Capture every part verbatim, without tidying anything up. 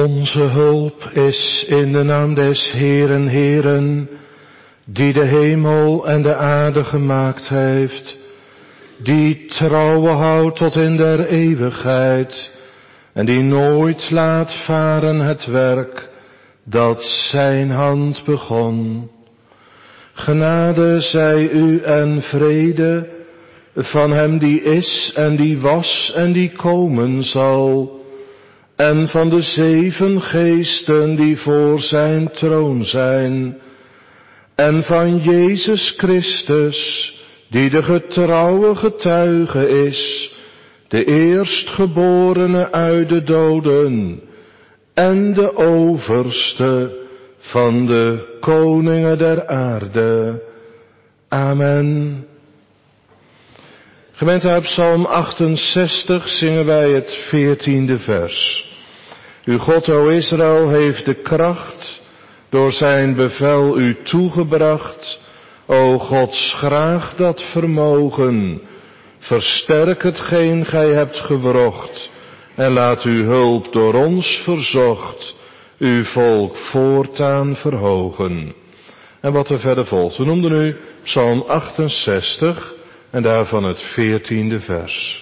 Onze hulp is in de naam des Heeren, Heeren, die de hemel en de aarde gemaakt heeft, die trouwe houdt tot in der eeuwigheid, en die nooit laat varen het werk dat zijn hand begon. Genade zij u en vrede van hem die is en die was en die komen zal, en van de zeven geesten die voor zijn troon zijn, en van Jezus Christus, die de getrouwe getuige is, de eerstgeborene uit de doden, en de overste van de koningen der aarde. Amen. Gemeente, uit Psalm achtenzestig zingen wij het veertiende vers. Uw God, o Israël, heeft de kracht door zijn bevel u toegebracht. O Gods graag dat vermogen, versterk hetgeen gij hebt gewrocht, en laat uw hulp door ons verzocht, uw volk voortaan verhogen. En wat er verder volgt, we noemden nu Psalm achtenzestig en daarvan het veertiende vers.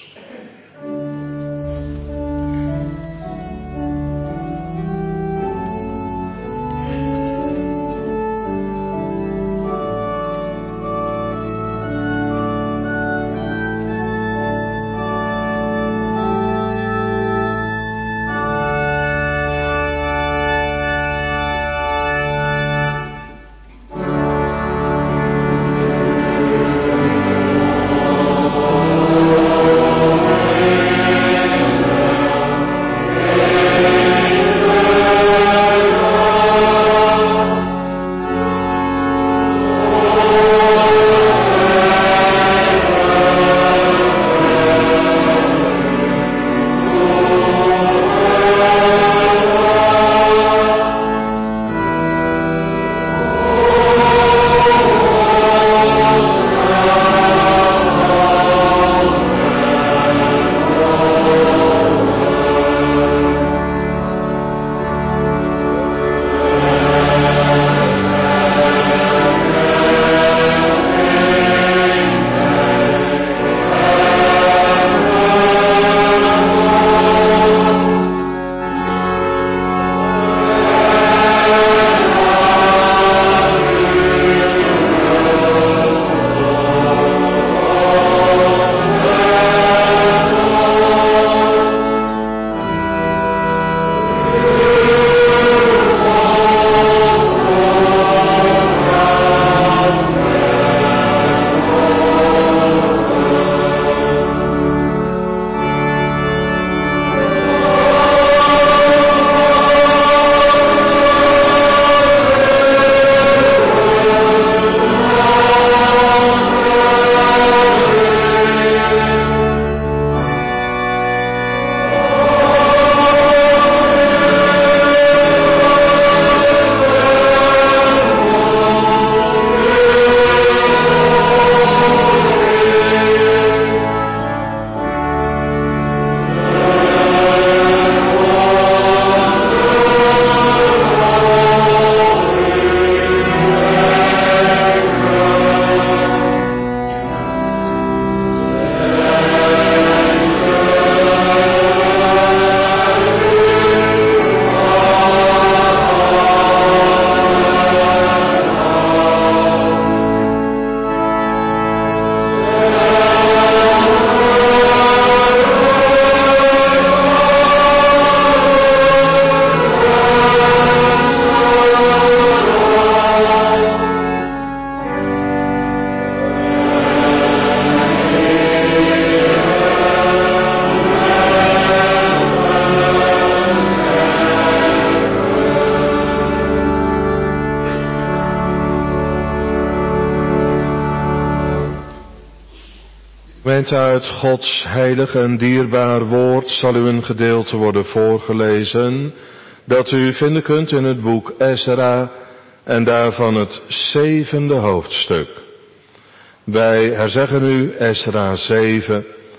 Gemeente, uit Gods heilig en dierbaar woord zal u een gedeelte worden voorgelezen dat u vinden kunt in het boek Ezra en daarvan het zevende hoofdstuk. Wij herzeggen nu Ezra zeven,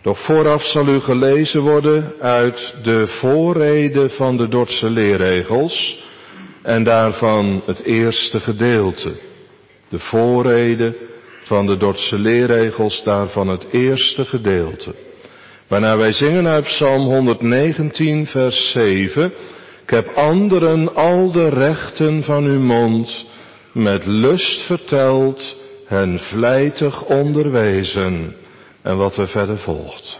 Doch vooraf zal u gelezen worden uit de voorrede van de Dordtse leerregels en daarvan het eerste gedeelte. De voorrede van de Dordtse leerregels, daarvan het eerste gedeelte. Waarna wij zingen uit Psalm honderdnegentien vers zeven. Ik heb anderen al de rechten van uw mond met lust verteld, hen vlijtig onderwezen. En wat er verder volgt.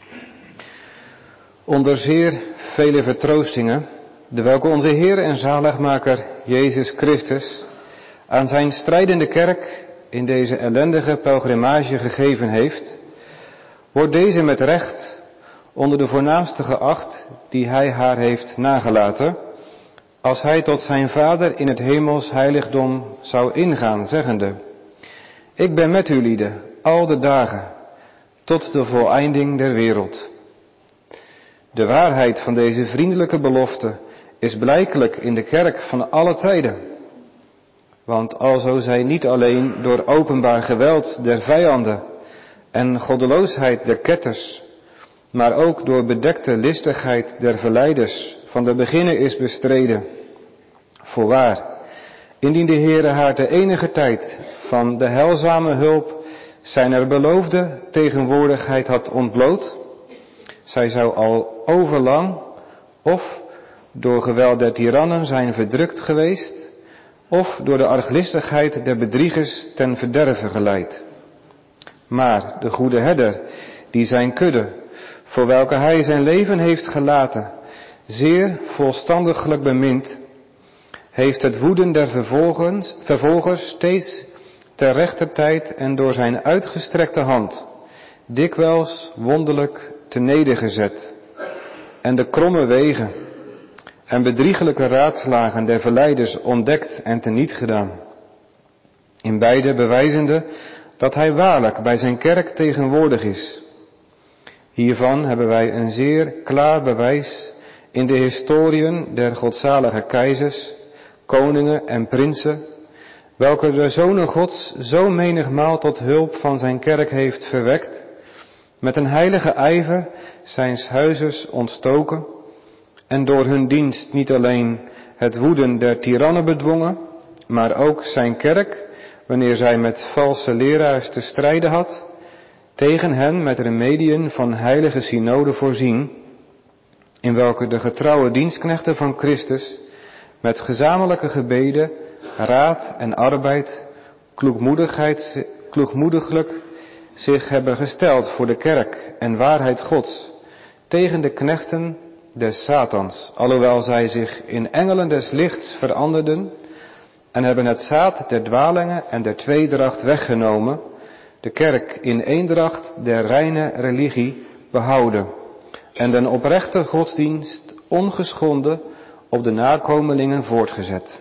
Onder zeer vele vertroostingen, de welke onze Heer en Zaligmaker Jezus Christus aan zijn strijdende kerk in deze ellendige pelgrimage gegeven heeft, wordt deze met recht onder de voornaamste geacht die hij haar heeft nagelaten, als hij tot zijn Vader in het hemels heiligdom zou ingaan, zeggende: Ik ben met u lieden al de dagen, tot de voleinding der wereld. De waarheid van deze vriendelijke belofte is blijkelijk in de kerk van alle tijden. Want alzo zij niet alleen door openbaar geweld der vijanden en goddeloosheid der ketters, maar ook door bedekte listigheid der verleiders van de beginnen is bestreden. Voorwaar, indien de Heere haar te enige tijd van de heilzame hulp zijner beloofde tegenwoordigheid had ontbloot, zij zou al overlang of door geweld der tirannen zijn verdrukt geweest, of door de arglistigheid der bedriegers ten verderve geleid. Maar de goede herder, die zijn kudde, voor welke hij zijn leven heeft gelaten, zeer volstandiglijk bemint, heeft het woeden der vervolgers, vervolgers steeds ter rechtertijd en door zijn uitgestrekte hand dikwijls wonderlijk te nedergezet, en de kromme wegen en bedriegelijke raadslagen der verleiders ontdekt en teniet gedaan. In beide bewijzende dat hij waarlijk bij zijn kerk tegenwoordig is. Hiervan hebben wij een zeer klaar bewijs in de historiën der godzalige keizers, koningen en prinsen, welke de Zonen Gods zo menigmaal tot hulp van zijn kerk heeft verwekt, met een heilige ijver zijns huizes ontstoken, en door hun dienst niet alleen het woeden der tirannen bedwongen, maar ook zijn kerk, wanneer zij met valse leraars te strijden had, tegen hen met remediën van heilige synode voorzien, in welke de getrouwe dienstknechten van Christus met gezamenlijke gebeden, raad en arbeid, kloekmoedigheid, kloekmoediglijk zich hebben gesteld voor de kerk en waarheid Gods, tegen de knechten des Satans, alhoewel zij zich in engelen des lichts veranderden, en hebben het zaad der dwalingen en der tweedracht weggenomen, de kerk in eendracht der reine religie behouden, en den oprechte godsdienst ongeschonden op de nakomelingen voortgezet.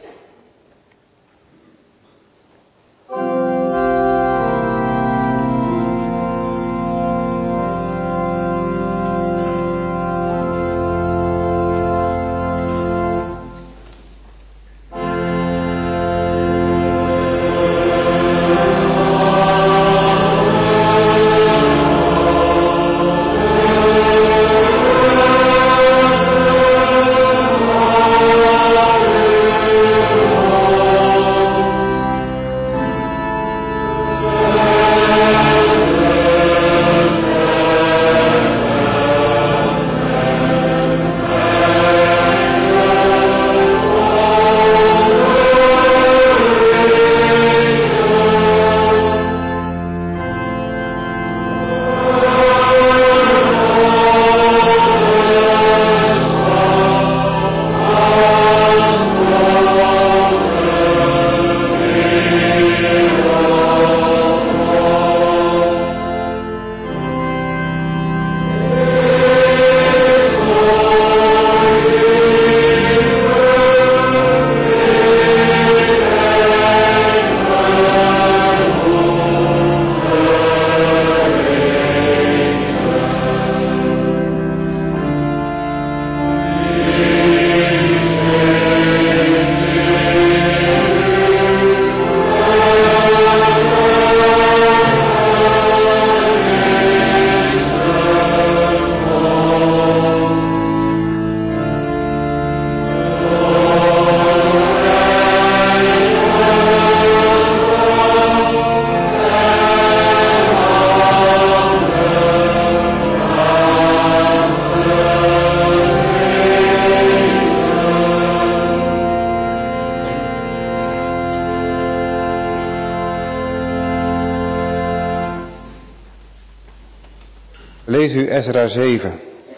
Lees u Ezra zeven.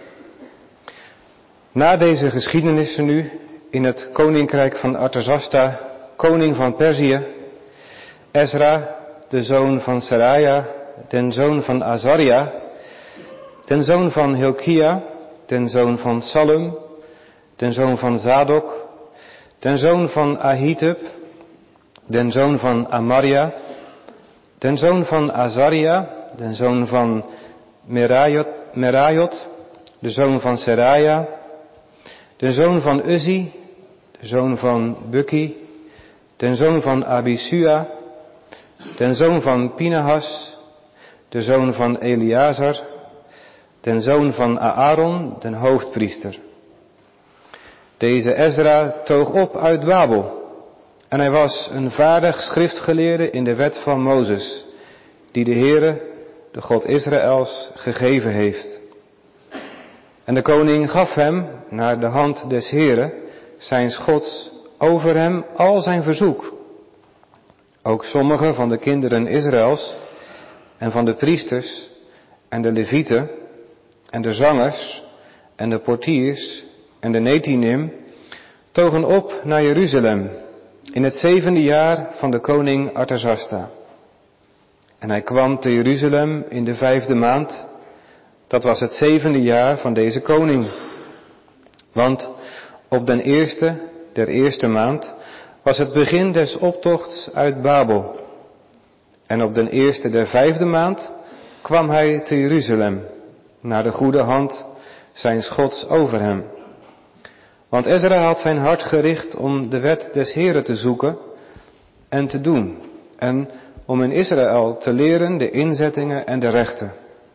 Na deze geschiedenissen nu in het koninkrijk van Artasasta, koning van Perzië, Ezra, de zoon van Seraja, den zoon van Azaria, den zoon van Hilkia, den zoon van Salum, den zoon van Zadok, den zoon van Ahitub, den zoon van Amaria, den zoon van Azaria, den zoon van Merayot, Merayot, de zoon van Seraja, de zoon van Uzzi, de zoon van Bukki, den zoon van Abisua, den zoon van Pinehas, de zoon van Eleazar, den zoon van Aaron, den hoofdpriester. Deze Ezra toog op uit Babel, en hij was een vaardig schriftgeleerde in de wet van Mozes, die de Heere, de God Israëls, gegeven heeft. En de koning gaf hem, naar de hand des Heere, zijns Gods, over hem al zijn verzoek. Ook sommige van de kinderen Israëls, en van de priesters, en de levieten, en de zangers, en de portiers, en de netinim, togen op naar Jeruzalem, in het zevende jaar van de koning Artasasta. En hij kwam te Jeruzalem in de vijfde maand, dat was het zevende jaar van deze koning. Want op den eerste der eerste maand was het begin des optochts uit Babel. En op den eerste der vijfde maand kwam hij te Jeruzalem, naar de goede hand zijns Gods over hem. Want Ezra had zijn hart gericht om de wet des Heeren te zoeken en te doen, en om in Israël te leren de inzettingen en de rechten.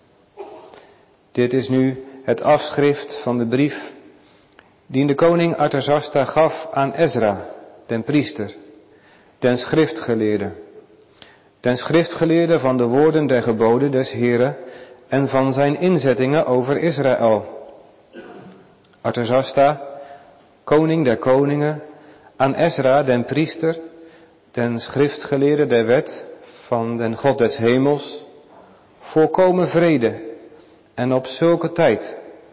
Dit is nu het afschrift van de brief die de koning Artasasta gaf aan Ezra, den priester, den schriftgeleerde, den schriftgeleerde van de woorden der geboden des Heeren en van zijn inzettingen over Israël. Artasasta, koning der koningen, aan Ezra, den priester, den schriftgeleerde der wet van den God des hemels, volkomen vrede en op zulke tijd.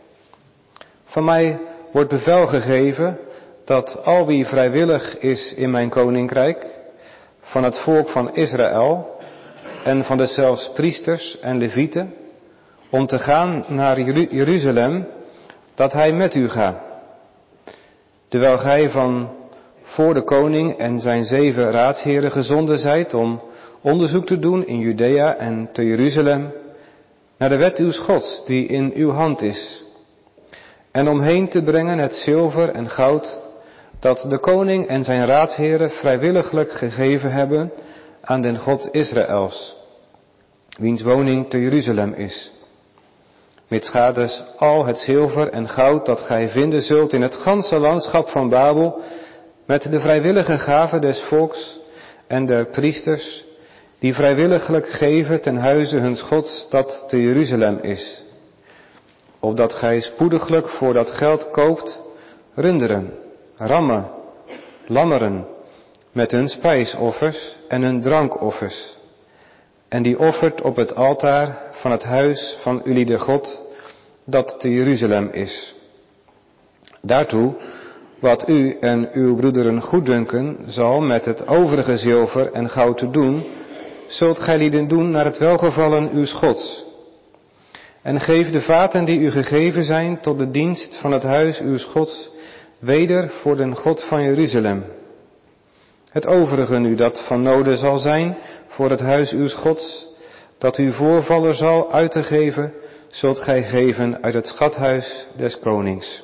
Van mij wordt bevel gegeven dat al wie vrijwillig is in mijn koninkrijk, van het volk van Israël en van deszelfs priesters en levieten, om te gaan naar Jeruzalem, dat hij met u gaat. Terwijl gij van voor de koning en zijn zeven raadsheren gezonden zijt om onderzoek te doen in Judea en te Jeruzalem, naar de wet uws Gods die in uw hand is, en omheen te brengen het zilver en goud dat de koning en zijn raadsheren vrijwilliglijk gegeven hebben aan den God Israëls, wiens woning te Jeruzalem is. Mits gaat dus al het zilver en goud dat gij vinden zult in het ganse landschap van Babel, met de vrijwillige gave des volks en der priesters, die vrijwilliglijk geven ten huize huns Gods dat te Jeruzalem is. Opdat gij spoediglijk voor dat geld koopt runderen, rammen, lammeren, met hun spijsoffers en hun drankoffers. En die offert op het altaar van het huis van jullie de God, dat te Jeruzalem is. Daartoe, wat u en uw broederen goeddunken zal met het overige zilver en goud te doen, zult gij lieden doen naar het welgevallen uws Gods. En geef de vaten die u gegeven zijn tot de dienst van het huis uws Gods weder voor den God van Jeruzalem. Het overige nu dat van noden zal zijn voor het huis uws Gods, dat uw voorvaller zal uit te geven, zult gij geven uit het schathuis des konings.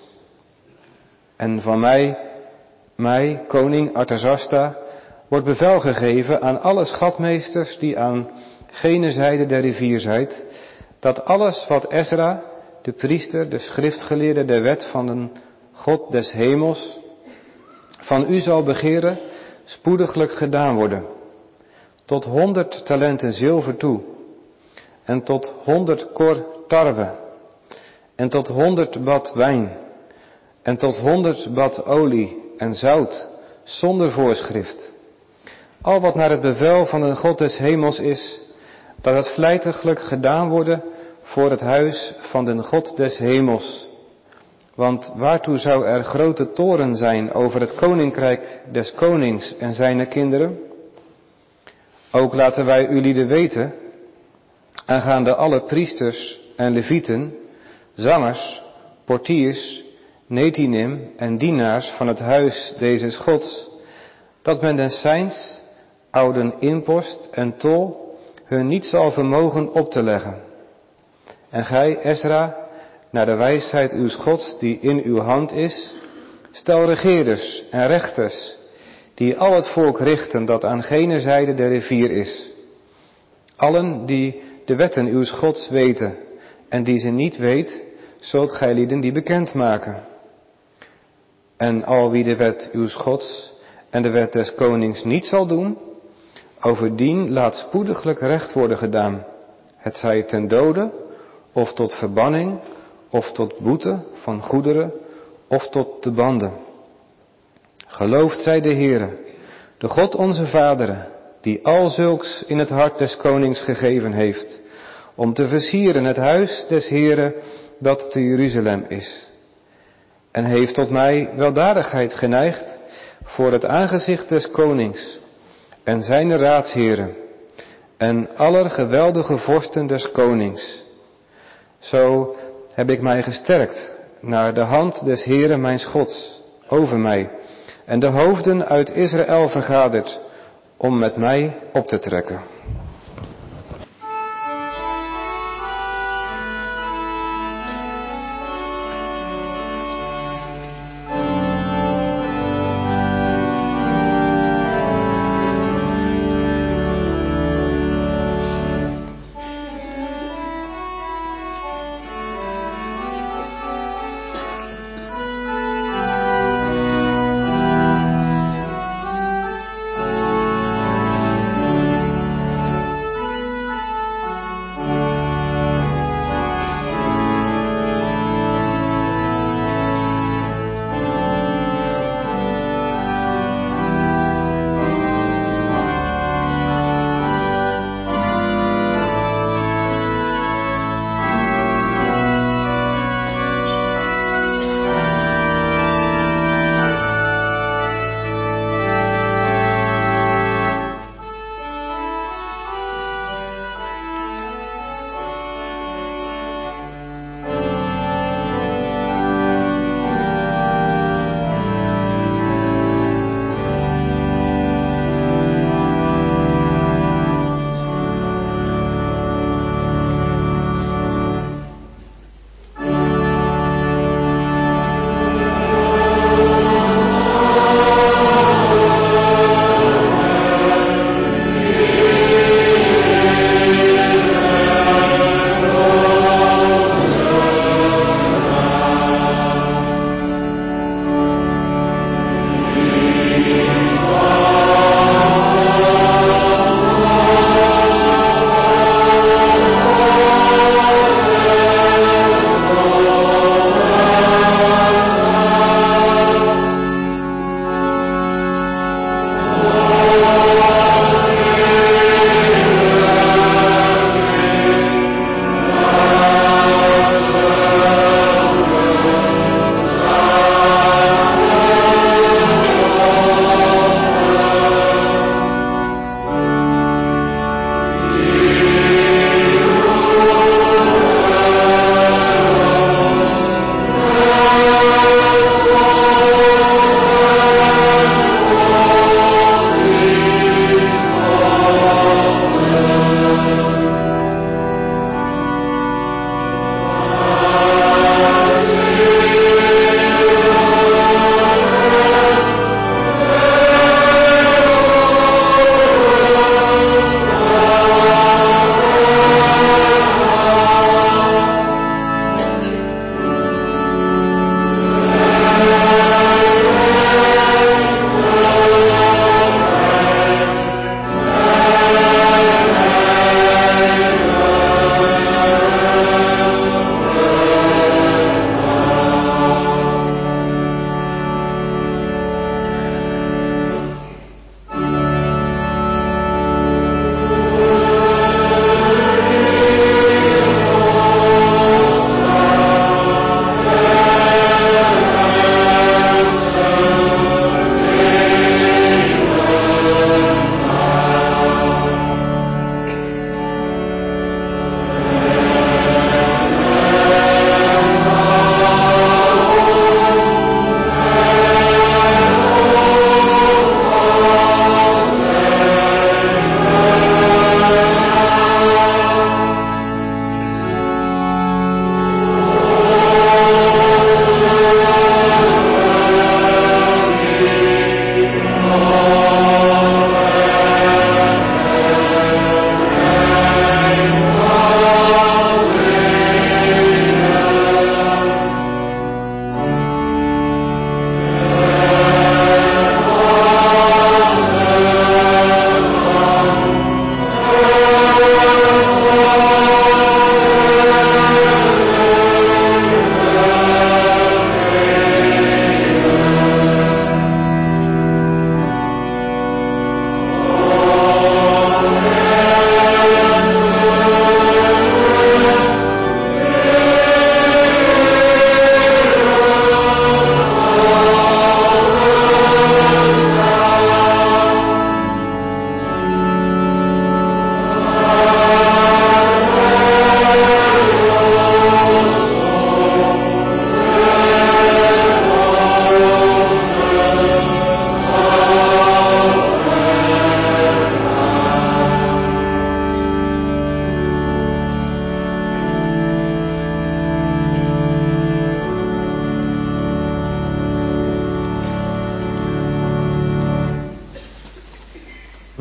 En van mij, mij, koning Artasasta, wordt bevel gegeven aan alle schatmeesters die aan gene zijde der rivier zijt, dat alles wat Ezra, de priester, de schriftgeleerde der wet van de God des hemels, van u zal begeren, spoediglijk gedaan worden, tot honderd talenten zilver toe, en tot honderd kor tarwe, en tot honderd bad wijn, en tot honderd bad olie en zout, zonder voorschrift. Al wat naar het bevel van de God des hemels is, dat het vlijtiglijk gedaan worden voor het huis van den God des hemels. Want waartoe zou er grote toren zijn over het koninkrijk des konings en zijne kinderen? Ook laten wij ulieden weten, aangaande alle priesters en levieten, zangers, portiers, netinim en dienaars van het huis dezes Gods, dat men den seins, ouden impost en tol hun niet zal vermogen op te leggen. En gij, Ezra, naar de wijsheid uws Gods die in uw hand is, stel regeerders en rechters, die al het volk richten dat aan gene zijde de rivier is. Allen die de wetten uws Gods weten, en die ze niet weet, zult gij lieden die bekend maken. En al wie de wet uws Gods en de wet des konings niet zal doen, over dien laat spoediglijk recht worden gedaan, het zij ten dode, of tot verbanning, of tot boete van goederen, of tot de banden. Geloofd zij de Heere, de God onze vaderen, die al zulks in het hart des konings gegeven heeft, om te versieren het huis des Heere dat te Jeruzalem is. En heeft tot mij weldadigheid geneigd voor het aangezicht des konings en zijn raadsheren en aller geweldige vorsten des konings. Zo heb ik mij gesterkt naar de hand des Heere mijns Gods over mij en de hoofden uit Israël vergaderd om met mij op te trekken.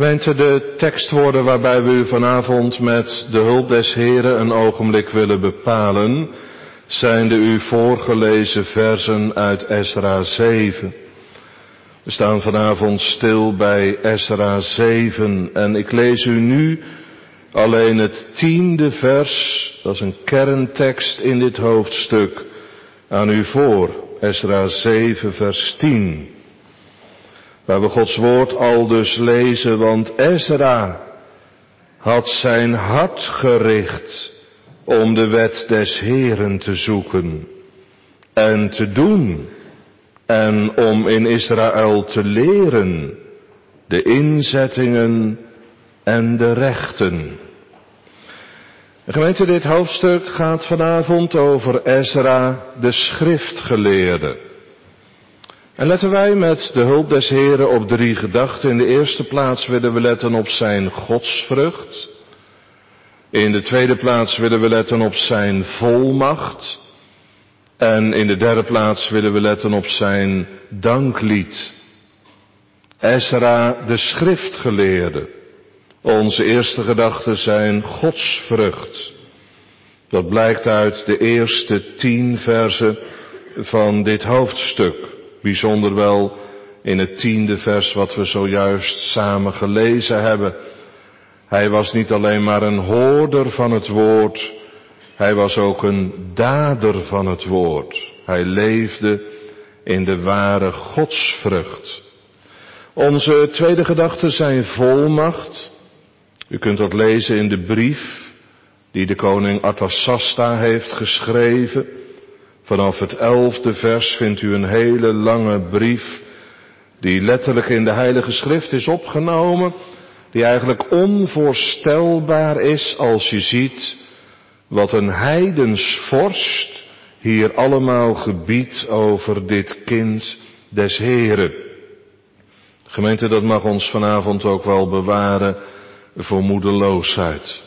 Gemeente, de tekstwoorden waarbij we u vanavond met de hulp des Heren een ogenblik willen bepalen, zijn de u voorgelezen versen uit Ezra zeven. We staan vanavond stil bij Ezra zeven en ik lees u nu alleen het tiende vers, dat is een kerntekst in dit hoofdstuk, aan u voor. Ezra zeven vers tien. Waar we Gods woord al dus lezen, want Ezra had zijn hart gericht om de wet des Heren te zoeken en te doen en om in Israël te leren de inzettingen en de rechten. De gemeente, dit hoofdstuk gaat vanavond over Ezra, de schriftgeleerde. En letten wij met de hulp des Heren op drie gedachten. In de eerste plaats willen we letten op zijn godsvrucht. In de tweede plaats willen we letten op zijn volmacht. En in de derde plaats willen we letten op zijn danklied. Ezra, de schriftgeleerde. Onze eerste gedachten zijn godsvrucht. Dat blijkt uit de eerste tien versen van dit hoofdstuk. Bijzonder wel in het tiende vers wat we zojuist samen gelezen hebben. Hij was niet alleen maar een hoorder van het woord, hij was ook een dader van het woord. Hij leefde in de ware godsvrucht. Onze tweede gedachten zijn volmacht. U kunt dat lezen in de brief die de koning Artasasta heeft geschreven. Vanaf het elfde vers vindt u een hele lange brief die letterlijk in de Heilige Schrift is opgenomen, die eigenlijk onvoorstelbaar is als je ziet wat een heidens vorst hier allemaal gebiedt over dit kind des Heren. Gemeente, dat mag ons vanavond ook wel bewaren voor moedeloosheid.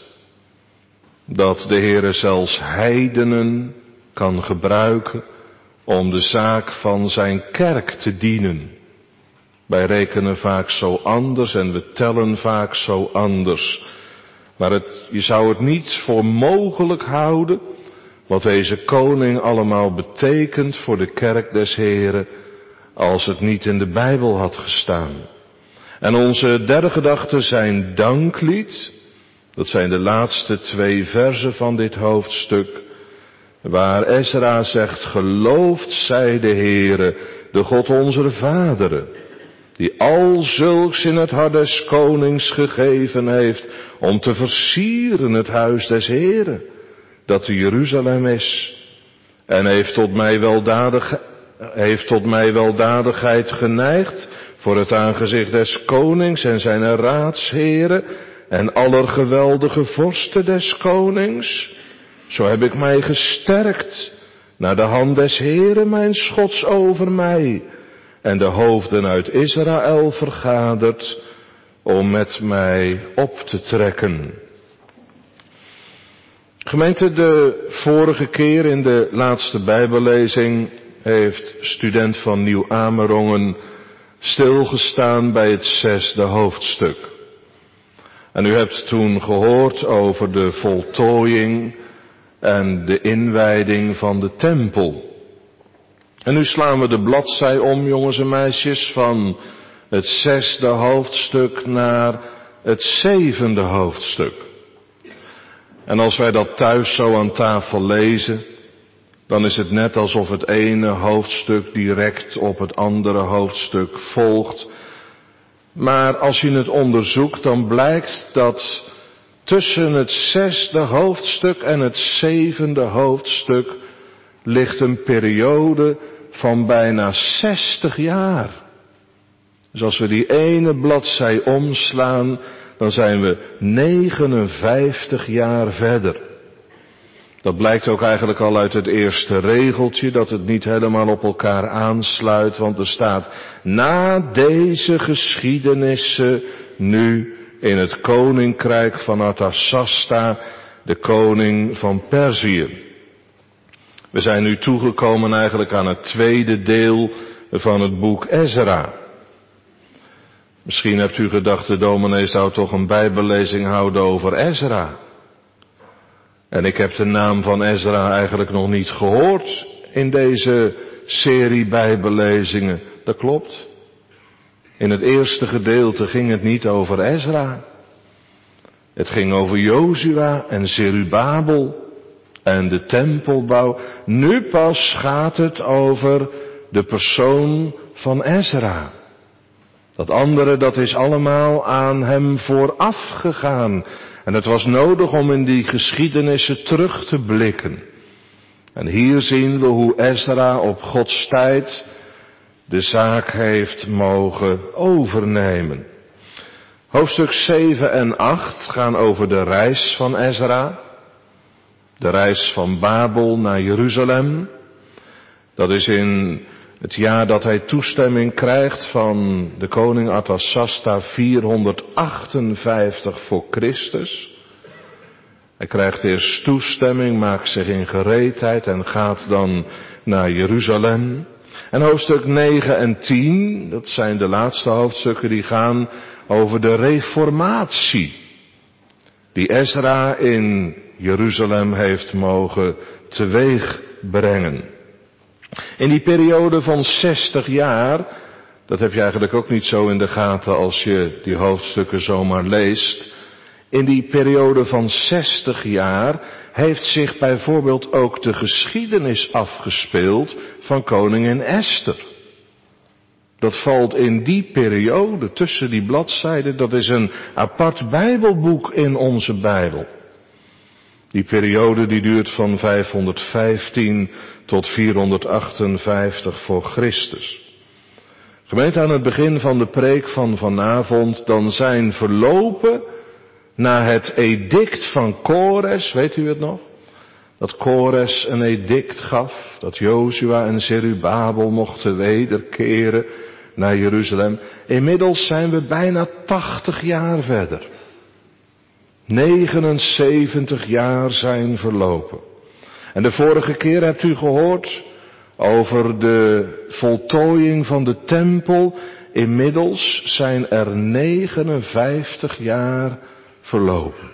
Dat de Heere zelfs heidenen kan gebruiken om de zaak van zijn kerk te dienen. Wij rekenen vaak zo anders en we tellen vaak zo anders. Maar het, je zou het niet voor mogelijk houden wat deze koning allemaal betekent voor de kerk des Heren als het niet in de Bijbel had gestaan. En onze derde gedachten zijn danklied. Dat zijn de laatste twee versen van dit hoofdstuk. Waar Ezra zegt, geloofd zij de Heere, de God onze vaderen, die al zulks in het hart des konings gegeven heeft, om te versieren het huis des Heeren, dat te Jeruzalem is, en heeft tot mij weldadig, heeft tot mij weldadigheid geneigd voor het aangezicht des konings en zijn raadsheren en allergeweldige vorsten des konings. Zo heb ik mij gesterkt naar de hand des Heren mijn Schots over mij en de hoofden uit Israël vergaderd om met mij op te trekken. Gemeente, de vorige keer in de laatste Bijbellezing heeft student van Nieuw Amerongen stilgestaan bij het zesde hoofdstuk. En u hebt toen gehoord over de voltooiing en de inwijding van de tempel. En nu slaan we de bladzij om, jongens en meisjes, van het zesde hoofdstuk naar het zevende hoofdstuk. En als wij dat thuis zo aan tafel lezen, dan is het net alsof het ene hoofdstuk direct op het andere hoofdstuk volgt. Maar als je het onderzoekt, dan blijkt dat tussen het zesde hoofdstuk en het zevende hoofdstuk ligt een periode van bijna zestig jaar. Dus als we die ene bladzij omslaan, dan zijn we negenenvijftig jaar verder. Dat blijkt ook eigenlijk al uit het eerste regeltje, dat het niet helemaal op elkaar aansluit, want er staat, na deze geschiedenissen nu in het koninkrijk van Artasasta, de koning van Perzië. We zijn nu toegekomen eigenlijk aan het tweede deel van het boek Ezra. Misschien hebt u gedacht, de dominee zou toch een bijbellezing houden over Ezra. En ik heb de naam van Ezra eigenlijk nog niet gehoord in deze serie bijbellezingen. Dat klopt. In het eerste gedeelte ging het niet over Ezra. Het ging over Jozua en Zerubabel en de tempelbouw. Nu pas gaat het over de persoon van Ezra. Dat andere, dat is allemaal aan hem vooraf gegaan. En het was nodig om in die geschiedenissen terug te blikken. En hier zien we hoe Ezra op Gods tijd de zaak heeft mogen overnemen. Hoofdstuk zeven en acht gaan over de reis van Ezra. De reis van Babel naar Jeruzalem. Dat is in het jaar dat hij toestemming krijgt van de koning Artasasta vierhonderdachtenvijftig voor Christus. Hij krijgt eerst toestemming, maakt zich in gereedheid en gaat dan naar Jeruzalem. En hoofdstuk negen en tien, dat zijn de laatste hoofdstukken, die gaan over de reformatie. Die Ezra in Jeruzalem heeft mogen teweegbrengen. In die periode van zestig jaar, dat heb je eigenlijk ook niet zo in de gaten als je die hoofdstukken zomaar leest. In die periode van zestig jaar heeft zich bijvoorbeeld ook de geschiedenis afgespeeld van koningin Esther. Dat valt in die periode tussen die bladzijden, dat is een apart Bijbelboek in onze Bijbel. Die periode die duurt van vijfhonderdvijftien tot vierhonderdachtenvijftig voor Christus. Gemeente, aan het begin van de preek van vanavond, dan zijn verlopen na het edict van Kores, weet u het nog? Dat Kores een edict gaf, dat Jozua en Zerubabel mochten wederkeren naar Jeruzalem. Inmiddels zijn we bijna tachtig jaar verder. negenenzeventig jaar zijn verlopen. En de vorige keer hebt u gehoord over de voltooiing van de tempel. Inmiddels zijn er negenenvijftig jaar verlopen.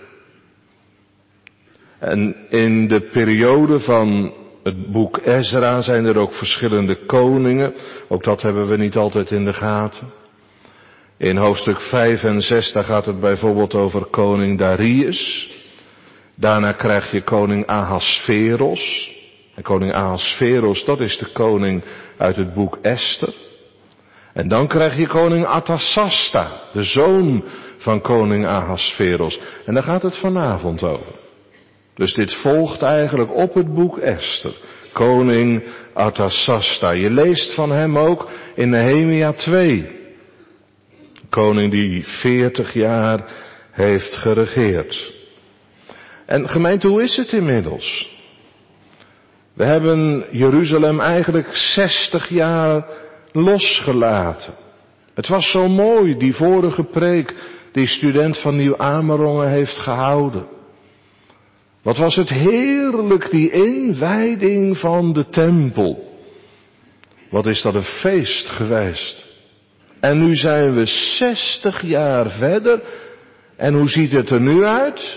En in de periode van het boek Ezra zijn er ook verschillende koningen. Ook dat hebben we niet altijd in de gaten. In hoofdstuk vijf en zes, daar gaat het bijvoorbeeld over koning Darius. Daarna krijg je koning Ahasveros. En koning Ahasveros, dat is de koning uit het boek Esther. En dan krijg je koning Artasasta, de zoon van koning Ahasveros. En daar gaat het vanavond over. Dus dit volgt eigenlijk op het boek Esther. Koning Artasasta. Je leest van hem ook in Nehemia twee. Koning die veertig jaar heeft geregeerd. En gemeente, hoe is het inmiddels? We hebben Jeruzalem eigenlijk zestig jaar losgelaten. Het was zo mooi, die vorige preek die student van Nieuw-Amerongen heeft gehouden. Wat was het heerlijk, die inwijding van de tempel. Wat is dat een feest geweest. En nu zijn we zestig jaar verder. En hoe ziet het er nu uit?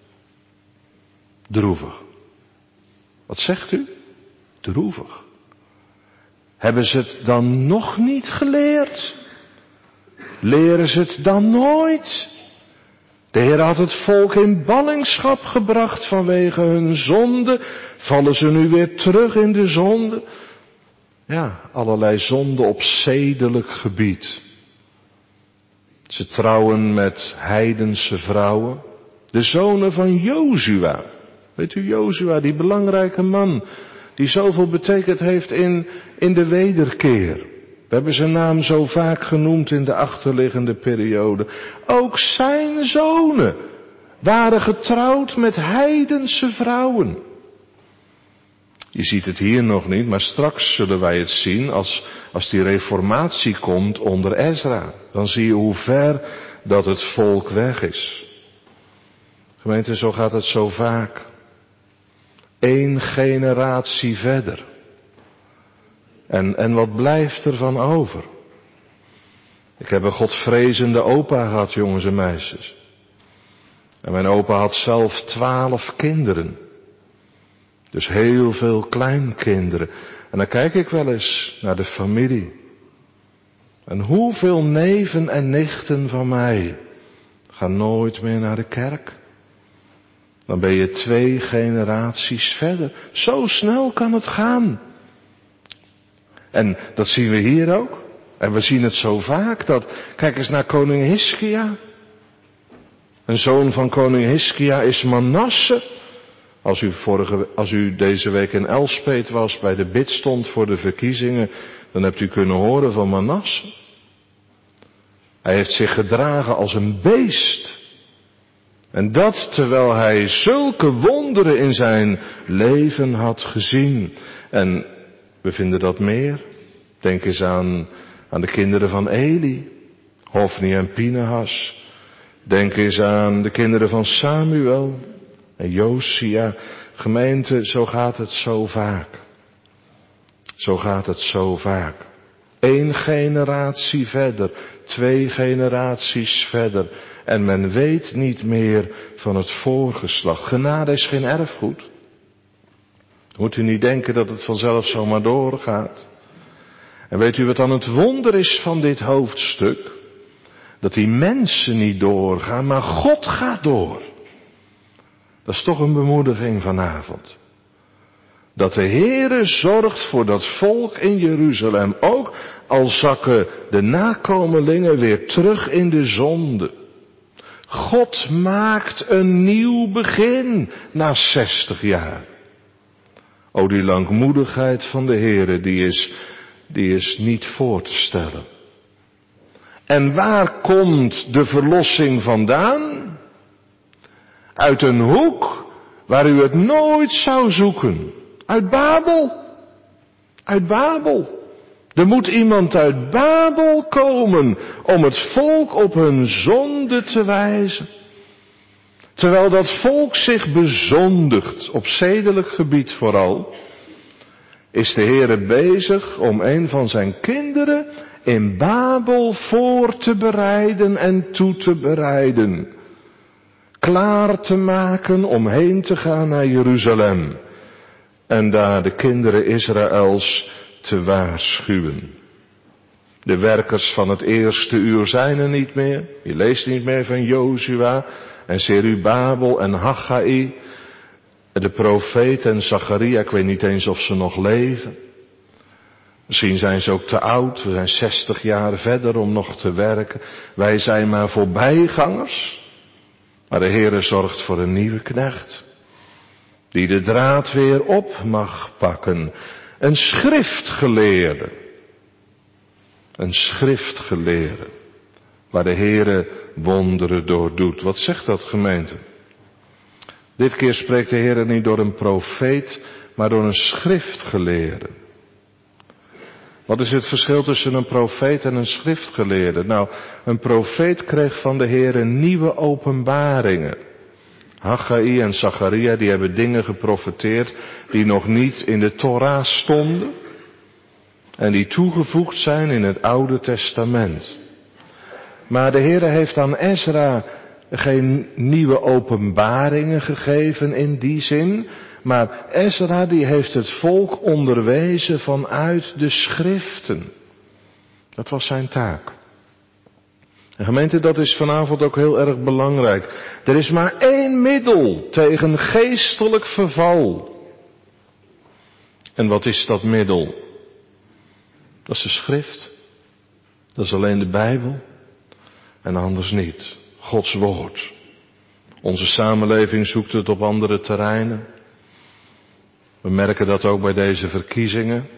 Droevig. Wat zegt u? Droevig. Hebben ze het dan nog niet geleerd? Leren ze het dan nooit? De Heer had het volk in ballingschap gebracht vanwege hun zonde. Vallen ze nu weer terug in de zonde? Ja, allerlei zonde op zedelijk gebied. Ze trouwen met heidense vrouwen. De zonen van Jozua. Weet u, Jozua, die belangrijke man, die zoveel betekend heeft in, in de wederkeer. We hebben zijn naam zo vaak genoemd in de achterliggende periode. Ook zijn zonen waren getrouwd met heidense vrouwen. Je ziet het hier nog niet, maar straks zullen wij het zien als, als die reformatie komt onder Ezra. Dan zie je hoe ver dat het volk weg is. Gemeente, zo gaat het zo vaak. Eén generatie verder. En, en wat blijft er van over? Ik heb een godvrezende opa gehad, jongens en meisjes. En mijn opa had zelf twaalf kinderen. Dus heel veel kleinkinderen. En dan kijk ik wel eens naar de familie. En hoeveel neven en nichten van mij gaan nooit meer naar de kerk. Dan ben je twee generaties verder. Zo snel kan het gaan. En dat zien we hier ook. En we zien het zo vaak dat, kijk eens naar koning Hiskia. Een zoon van koning Hiskia is Manasse. Als u, vorige, als u deze week in Elspet was, bij de bid stond voor de verkiezingen, dan hebt u kunnen horen van Manasse. Hij heeft zich gedragen als een beest. En dat terwijl hij zulke wonderen in zijn leven had gezien. En we vinden dat meer. Denk eens aan, aan de kinderen van Eli, Hofni en Pinehas. Denk eens aan de kinderen van Samuel en Josia. Gemeente, zo gaat het zo vaak. Zo gaat het zo vaak. Eén generatie verder, twee generaties verder. En men weet niet meer van het voorgeslacht. Genade is geen erfgoed. Moet u niet denken dat het vanzelf zomaar doorgaat. En weet u wat dan het wonder is van dit hoofdstuk? Dat die mensen niet doorgaan, maar God gaat door. Dat is toch een bemoediging vanavond. Dat de Heere zorgt voor dat volk in Jeruzalem. Ook al zakken de nakomelingen weer terug in de zonde. God maakt een nieuw begin na zestig jaar. O, die langmoedigheid van de Heere, die is, die is niet voor te stellen. En waar komt de verlossing vandaan? Uit een hoek waar u het nooit zou zoeken. Uit Babel. Uit Babel. Er moet iemand uit Babel komen om het volk op hun zonde te wijzen. Terwijl dat volk zich bezondigt, op zedelijk gebied vooral, is de Heere bezig om een van zijn kinderen in Babel voor te bereiden en toe te bereiden. Klaar te maken om heen te gaan naar Jeruzalem. En daar de kinderen Israëls te waarschuwen. De werkers van het eerste uur zijn er niet meer. Je leest niet meer van Jozua en Zerubabel en Haggai. De profeet en Zacharia, ik weet niet eens of ze nog leven. Misschien zijn ze ook te oud. We zijn zestig jaar verder om nog te werken. Wij zijn maar voorbijgangers. Maar de Heere zorgt voor een nieuwe knecht. Die de draad weer op mag pakken. Een schriftgeleerde. Een schriftgeleerde. Waar de Heere wonderen door doet. Wat zegt dat, gemeente? Dit keer spreekt de Heere niet door een profeet, maar door een schriftgeleerde. Wat is het verschil tussen een profeet en een schriftgeleerde? Nou, een profeet kreeg van de Heere nieuwe openbaringen. Haggai en Zacharia, die hebben dingen geprofeteerd die nog niet in de Torah stonden. En die toegevoegd zijn in het Oude Testament. Maar de Heere heeft aan Ezra geen nieuwe openbaringen gegeven in die zin. Maar Ezra die heeft het volk onderwezen vanuit de schriften. Dat was zijn taak. En gemeente, dat is vanavond ook heel erg belangrijk. Er is maar één middel tegen geestelijk verval. En wat is dat middel? Dat is de schrift. Dat is alleen de Bijbel. En anders niet. Gods woord. Onze samenleving zoekt het op andere terreinen. We merken dat ook bij deze verkiezingen. Een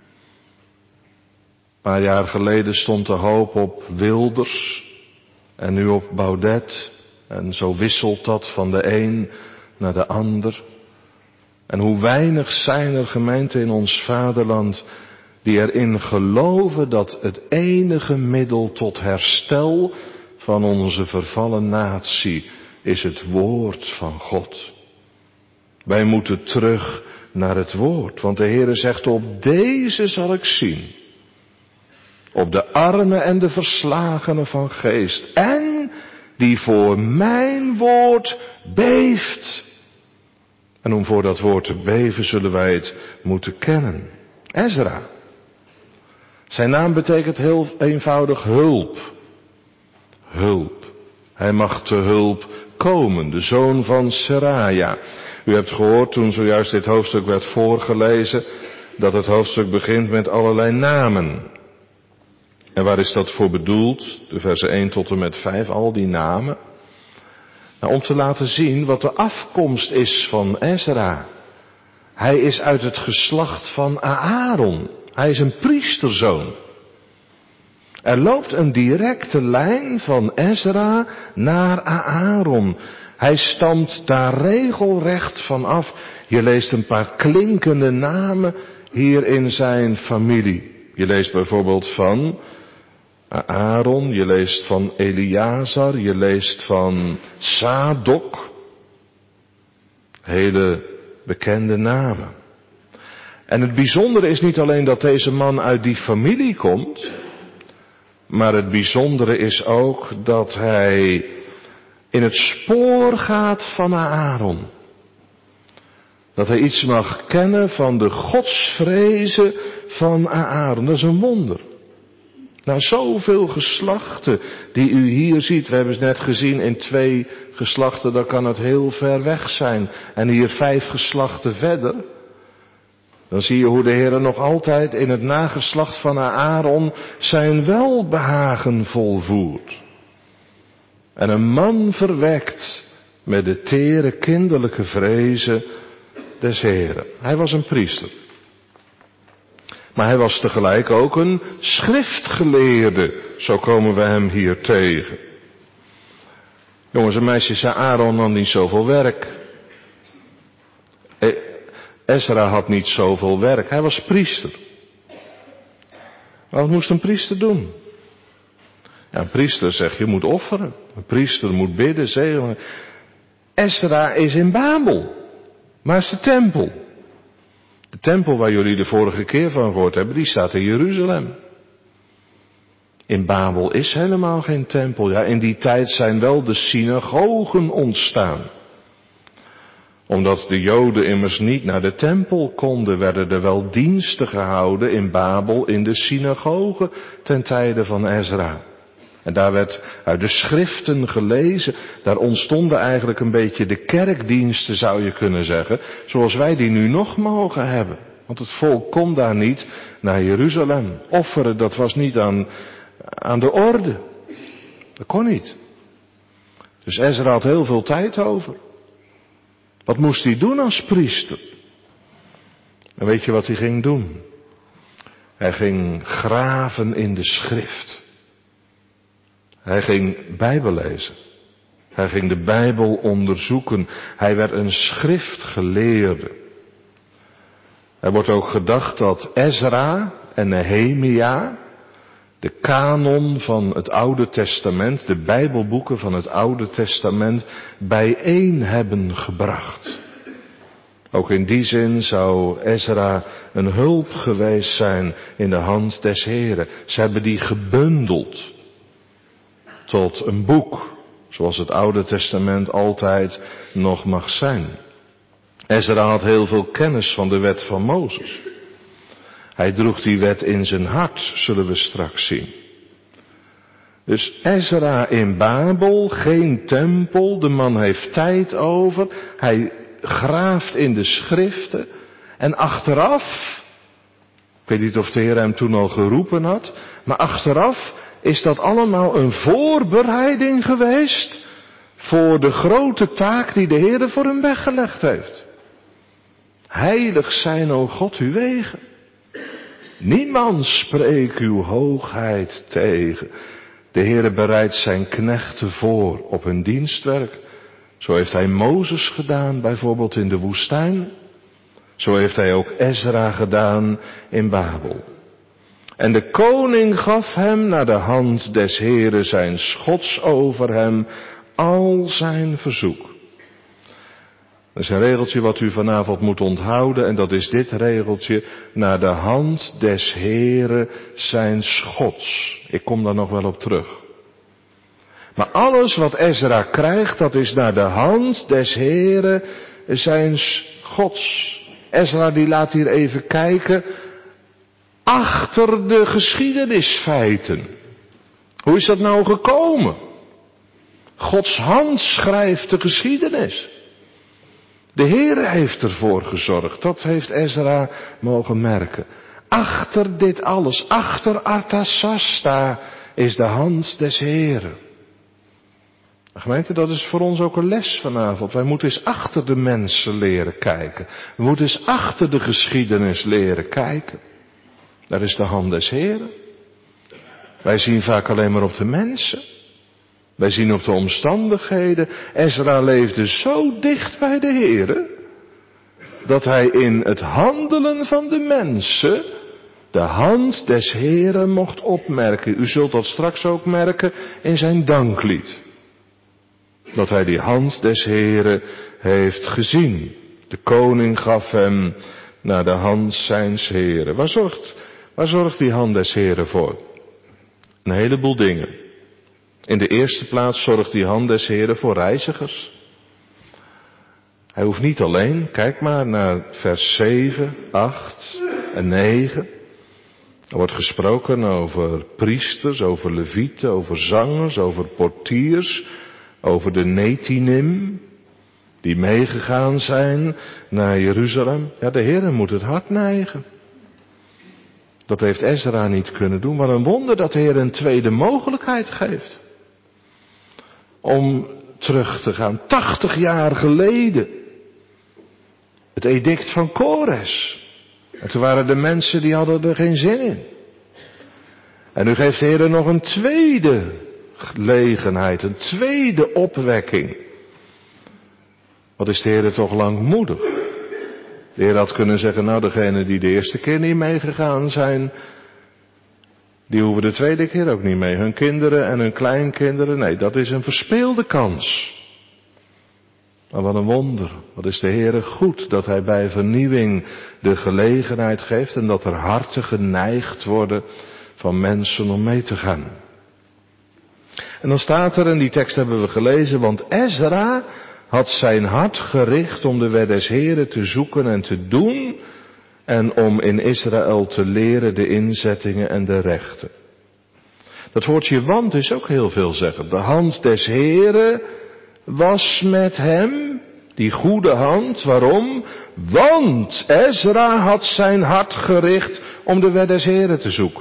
paar jaar geleden stond de hoop op Wilders. En nu op Baudet. En zo wisselt dat van de een naar de ander. En hoe weinig zijn er gemeenten in ons vaderland die erin geloven dat het enige middel tot herstel van onze vervallen natie is het woord van God. Wij moeten terug naar het woord, want de Heere zegt, op deze zal ik zien op de armen en de verslagenen van geest, en die voor mijn woord beeft. En om voor dat woord te beven zullen wij het moeten kennen. Ezra. Zijn naam betekent heel eenvoudig hulp. Hulp. Hij mag te hulp komen, de zoon van Seraja. U hebt gehoord toen zojuist dit hoofdstuk werd voorgelezen, dat het hoofdstuk begint met allerlei namen. En waar is dat voor bedoeld? De versen één tot en met vijf, al die namen. Nou, om te laten zien wat de afkomst is van Ezra. Hij is uit het geslacht van Aaron. Hij is een priesterzoon. Er loopt een directe lijn van Ezra naar Aaron. Hij stamt daar regelrecht van af. Je leest een paar klinkende namen hier in zijn familie. Je leest bijvoorbeeld van Aaron, je leest van Eleazar, je leest van Sadok. Hele bekende namen. En het bijzondere is niet alleen dat deze man uit die familie komt, maar het bijzondere is ook dat hij in het spoor gaat van Aaron. Dat hij iets mag kennen van de godsvrezen van Aaron. Dat is een wonder. Na zoveel geslachten die u hier ziet, we hebben het net gezien in twee geslachten, dan kan het heel ver weg zijn. En hier vijf geslachten verder, dan zie je hoe de Heer nog altijd in het nageslacht van Aaron zijn welbehagen volvoert. En een man verwekt met de tere kinderlijke vrezen des Heeren. Hij was een priester. Maar hij was tegelijk ook een schriftgeleerde. Zo komen we hem hier tegen. Jongens en meisjes, Aaron had niet zoveel werk. Ezra had niet zoveel werk. Hij was priester. Maar wat moest een priester doen? Ja, een priester zegt, je moet offeren. Een priester moet bidden, zegenen. Ezra is in Babel. Maar is de tempel. De tempel waar jullie de vorige keer van gehoord hebben, die staat in Jeruzalem. In Babel is helemaal geen tempel. Ja, in die tijd zijn wel de synagogen ontstaan. Omdat de Joden immers niet naar de tempel konden, werden er wel diensten gehouden in Babel in de synagogen ten tijde van Ezra. En daar werd uit de schriften gelezen, daar ontstonden eigenlijk een beetje de kerkdiensten, zou je kunnen zeggen, zoals wij die nu nog mogen hebben. Want het volk kon daar niet naar Jeruzalem. Offeren, dat was niet aan, aan de orde. Dat kon niet. Dus Ezra had heel veel tijd over. Wat moest hij doen als priester? En weet je wat hij ging doen? Hij ging graven in de schrift. Hij ging Bijbel lezen. Hij ging de Bijbel onderzoeken. Hij werd een schriftgeleerde. Er wordt ook gedacht dat Ezra en Nehemia de kanon van het Oude Testament, de Bijbelboeken van het Oude Testament, bijeen hebben gebracht. Ook in die zin zou Ezra een hulp geweest zijn in de hand des Heren. Ze hebben die gebundeld tot een boek, zoals het Oude Testament altijd nog mag zijn. Ezra had heel veel kennis van de wet van Mozes. Hij droeg die wet in zijn hart, zullen we straks zien. Dus Ezra in Babel, geen tempel, de man heeft tijd over, hij graaft in de schriften en achteraf, ik weet niet of de Heer hem toen al geroepen had, maar achteraf is dat allemaal een voorbereiding geweest voor de grote taak die de Heer voor hem weggelegd heeft. Heilig zijn, o God, uw wegen. Niemand spreekt uw hoogheid tegen. De Heere bereidt zijn knechten voor op hun dienstwerk. Zo heeft hij Mozes gedaan, bijvoorbeeld in de woestijn. Zo heeft hij ook Ezra gedaan in Babel. En de koning gaf hem naar de hand des Heeren zijn schots over hem al zijn verzoek. Dat is een regeltje wat u vanavond moet onthouden en dat is dit regeltje. Naar de hand des Heeren zijns Gods. Ik kom daar nog wel op terug. Maar alles wat Ezra krijgt, dat is naar de hand des Heeren zijns Gods. Ezra die laat hier even kijken achter de geschiedenisfeiten. Hoe is dat nou gekomen? Gods hand schrijft de geschiedenis. De Heere heeft ervoor gezorgd, dat heeft Ezra mogen merken. Achter dit alles, achter Artasasta, is de hand des Heeren. Gemeente, dat is voor ons ook een les vanavond. Wij moeten eens achter de mensen leren kijken. We moeten eens achter de geschiedenis leren kijken. Daar is de hand des Heeren. Wij zien vaak alleen maar op de mensen. Wij zien op de omstandigheden. Ezra leefde zo dicht bij de Heere, dat hij in het handelen van de mensen de hand des Heeren mocht opmerken. U zult dat straks ook merken in zijn danklied. Dat hij die hand des Heeren heeft gezien. De koning gaf hem naar de hand zijns Heeren. Waar zorgt, waar zorgt die hand des Heeren voor? Een heleboel dingen. In de eerste plaats zorgt die hand des Heeren voor reizigers. Hij hoeft niet alleen, kijk maar naar vers zeven, acht en negen. Er wordt gesproken over priesters, over levieten, over zangers, over portiers, over de Netinim, die meegegaan zijn naar Jeruzalem. Ja, de Heere moet het hart neigen. Dat heeft Ezra niet kunnen doen. Wat een wonder dat de Heer een tweede mogelijkheid geeft. Om terug te gaan. Tachtig jaar geleden. Het edict van Kores. En toen waren de mensen die hadden er geen zin in. En nu geeft de Heer nog een tweede gelegenheid. Een tweede opwekking. Wat is de Heer toch langmoedig. De Heer had kunnen zeggen, nou degenen die de eerste keer niet meegegaan zijn, die hoeven de tweede keer ook niet mee. Hun kinderen en hun kleinkinderen, nee, dat is een verspeelde kans. Maar wat een wonder, wat is de Heer goed dat Hij bij vernieuwing de gelegenheid geeft en dat er harten geneigd worden van mensen om mee te gaan. En dan staat er, en die tekst hebben we gelezen, want Ezra had zijn hart gericht om de wet des Heren te zoeken en te doen en om in Israël te leren de inzettingen en de rechten. Dat woordje want is ook heel veelzeggend. De hand des Heren was met hem, die goede hand. Waarom? Want Ezra had zijn hart gericht om de wet des Heren te zoeken.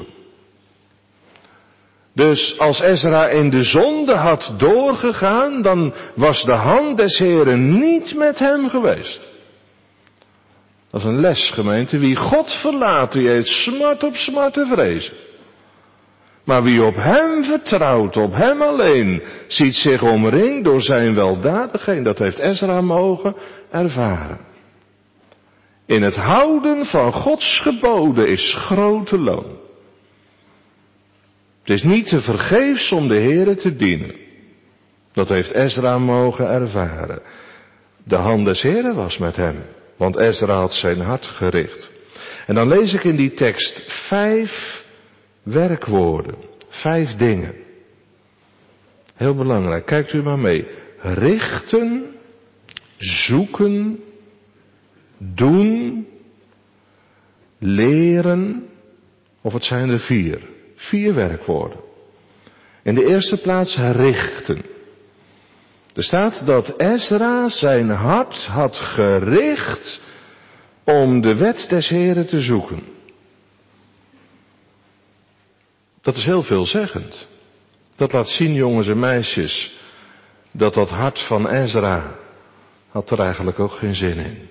Dus als Ezra in de zonde had doorgegaan, dan was de hand des Heren niet met hem geweest. Dat is een les, gemeente. Wie God verlaat, die heeft smart op smart te vrezen. Maar wie op hem vertrouwt, op hem alleen, ziet zich omringd door zijn weldadigheid. Dat heeft Ezra mogen ervaren. In het houden van Gods geboden is grote loon. Het is niet te vergeefs om de Heere te dienen. Dat heeft Ezra mogen ervaren. De hand des Heeren was met hem, want Ezra had zijn hart gericht. En dan lees ik in die tekst vijf werkwoorden, vijf dingen. Heel belangrijk, kijkt u maar mee. Richten, zoeken, doen, leren, of het zijn er vier. Vier werkwoorden. In de eerste plaats richten. Er staat dat Ezra zijn hart had gericht om de wet des Heren te zoeken. Dat is heel veelzeggend. Dat laat zien, jongens en meisjes, dat dat hart van Ezra had er eigenlijk ook geen zin in.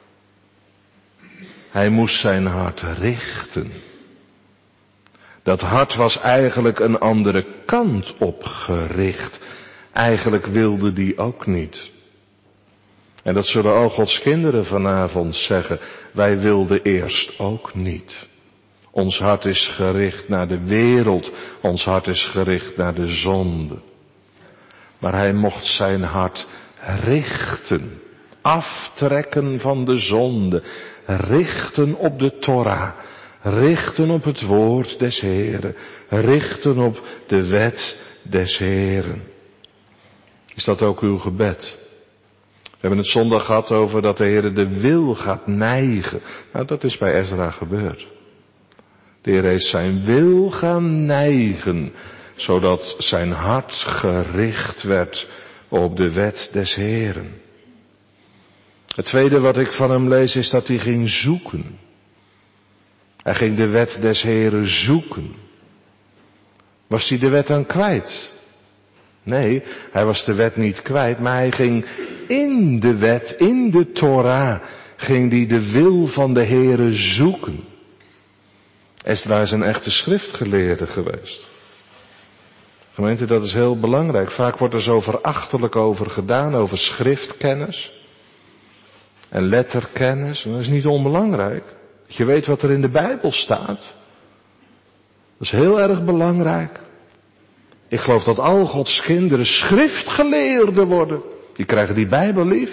Hij moest zijn hart richten. Dat hart was eigenlijk een andere kant op gericht. Eigenlijk wilde die ook niet. En dat zullen al Gods kinderen vanavond zeggen. Wij wilden eerst ook niet. Ons hart is gericht naar de wereld. Ons hart is gericht naar de zonde. Maar hij mocht zijn hart richten. Aftrekken van de zonde. Richten op de Torah. Richten op het woord des Heren. Richten op de wet des Heren. Is dat ook uw gebed? We hebben het zondag gehad over dat de Heer de wil gaat neigen. Nou, dat is bij Ezra gebeurd. De Heer heeft zijn wil gaan neigen, zodat zijn hart gericht werd op de wet des Heren. Het tweede wat ik van hem lees is dat hij ging zoeken. Hij ging de wet des Heren zoeken. Was hij de wet dan kwijt? Nee, hij was de wet niet kwijt, maar hij ging in de wet, in de Torah, ging hij de wil van de Heere zoeken. Ezra is een echte schriftgeleerde geweest. Gemeente, dat is heel belangrijk. Vaak wordt er zo verachtelijk over gedaan, over schriftkennis en letterkennis. Dat is niet onbelangrijk. Dat je weet wat er in de Bijbel staat. Dat is heel erg belangrijk. Ik geloof dat al Gods kinderen schriftgeleerden worden. Die krijgen die Bijbel lief.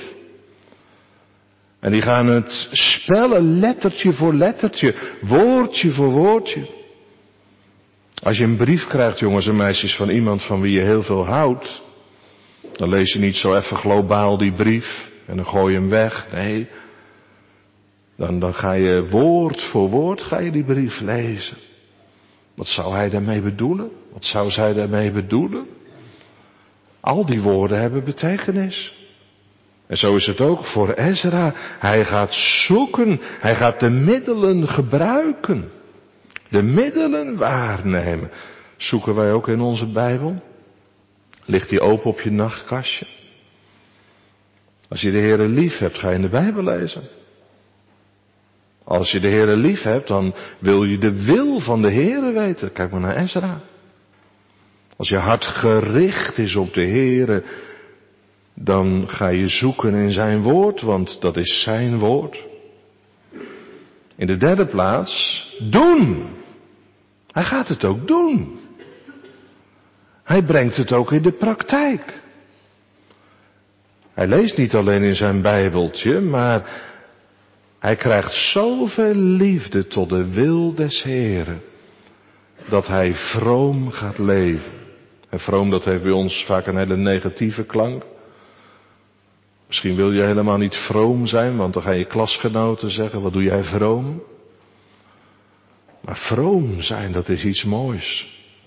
En die gaan het spellen lettertje voor lettertje, woordje voor woordje. Als je een brief krijgt, jongens en meisjes, van iemand van wie je heel veel houdt, dan lees je niet zo even globaal die brief en dan gooi je hem weg. Nee, dan, dan ga je woord voor woord ga je die brief lezen. Wat zou hij daarmee bedoelen? Wat zou zij daarmee bedoelen? Al die woorden hebben betekenis. En zo is het ook voor Ezra. Hij gaat zoeken, hij gaat de middelen gebruiken. De middelen waarnemen. Zoeken wij ook in onze Bijbel? Ligt die open op je nachtkastje? Als je de Heere lief hebt, ga je in de Bijbel lezen. Als je de Heere lief hebt, dan wil je de wil van de Heere weten. Kijk maar naar Ezra. Als je hart gericht is op de Heere, dan ga je zoeken in zijn woord, want dat is zijn woord. In de derde plaats, doen. Hij gaat het ook doen. Hij brengt het ook in de praktijk. Hij leest niet alleen in zijn Bijbeltje, maar hij krijgt zoveel liefde tot de wil des Heren, dat hij vroom gaat leven. En vroom, dat heeft bij ons vaak een hele negatieve klank. Misschien wil je helemaal niet vroom zijn, want dan gaan je klasgenoten zeggen, wat doe jij vroom? Maar vroom zijn, dat is iets moois.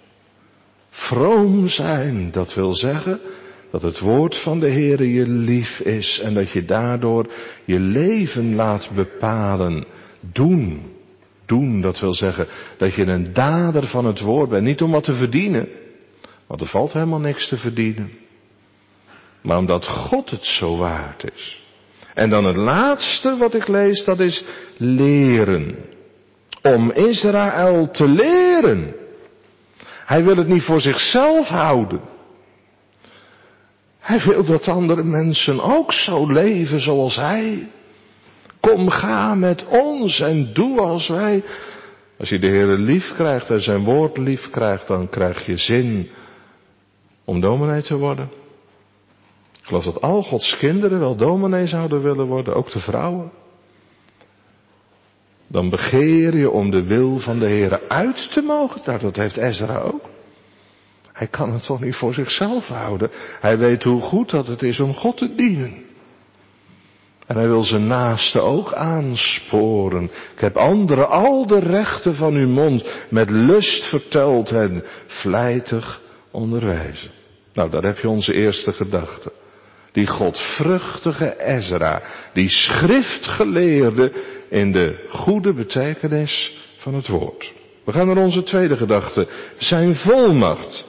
Vroom zijn, dat wil zeggen dat het woord van de Heere je lief is en dat je daardoor je leven laat bepalen. Doen. Doen, dat wil zeggen dat je een dader van het woord bent. Niet om wat te verdienen, want er valt helemaal niks te verdienen. Maar omdat God het zo waard is. En dan het laatste wat ik lees, dat is leren. Om Israël te leren. Hij wil het niet voor zichzelf houden. Hij wil dat andere mensen ook zo leven zoals hij. Kom, ga met ons en doe als wij. Als je de Heere lief krijgt en zijn woord lief krijgt, dan krijg je zin om dominee te worden. Ik geloof dat al Gods kinderen wel dominee zouden willen worden, ook de vrouwen. Dan begeer je om de wil van de Heere uit te mogen. Nou, dat heeft Ezra ook. Hij kan het toch niet voor zichzelf houden. Hij weet hoe goed dat het is om God te dienen. En hij wil zijn naaste ook aansporen. Ik heb anderen al de rechten van uw mond met lust verteld en vlijtig onderwijzen. Nou, daar heb je onze eerste gedachte. Die godvruchtige Ezra, die schriftgeleerde in de goede betekenis van het woord. We gaan naar onze tweede gedachte, zijn volmacht.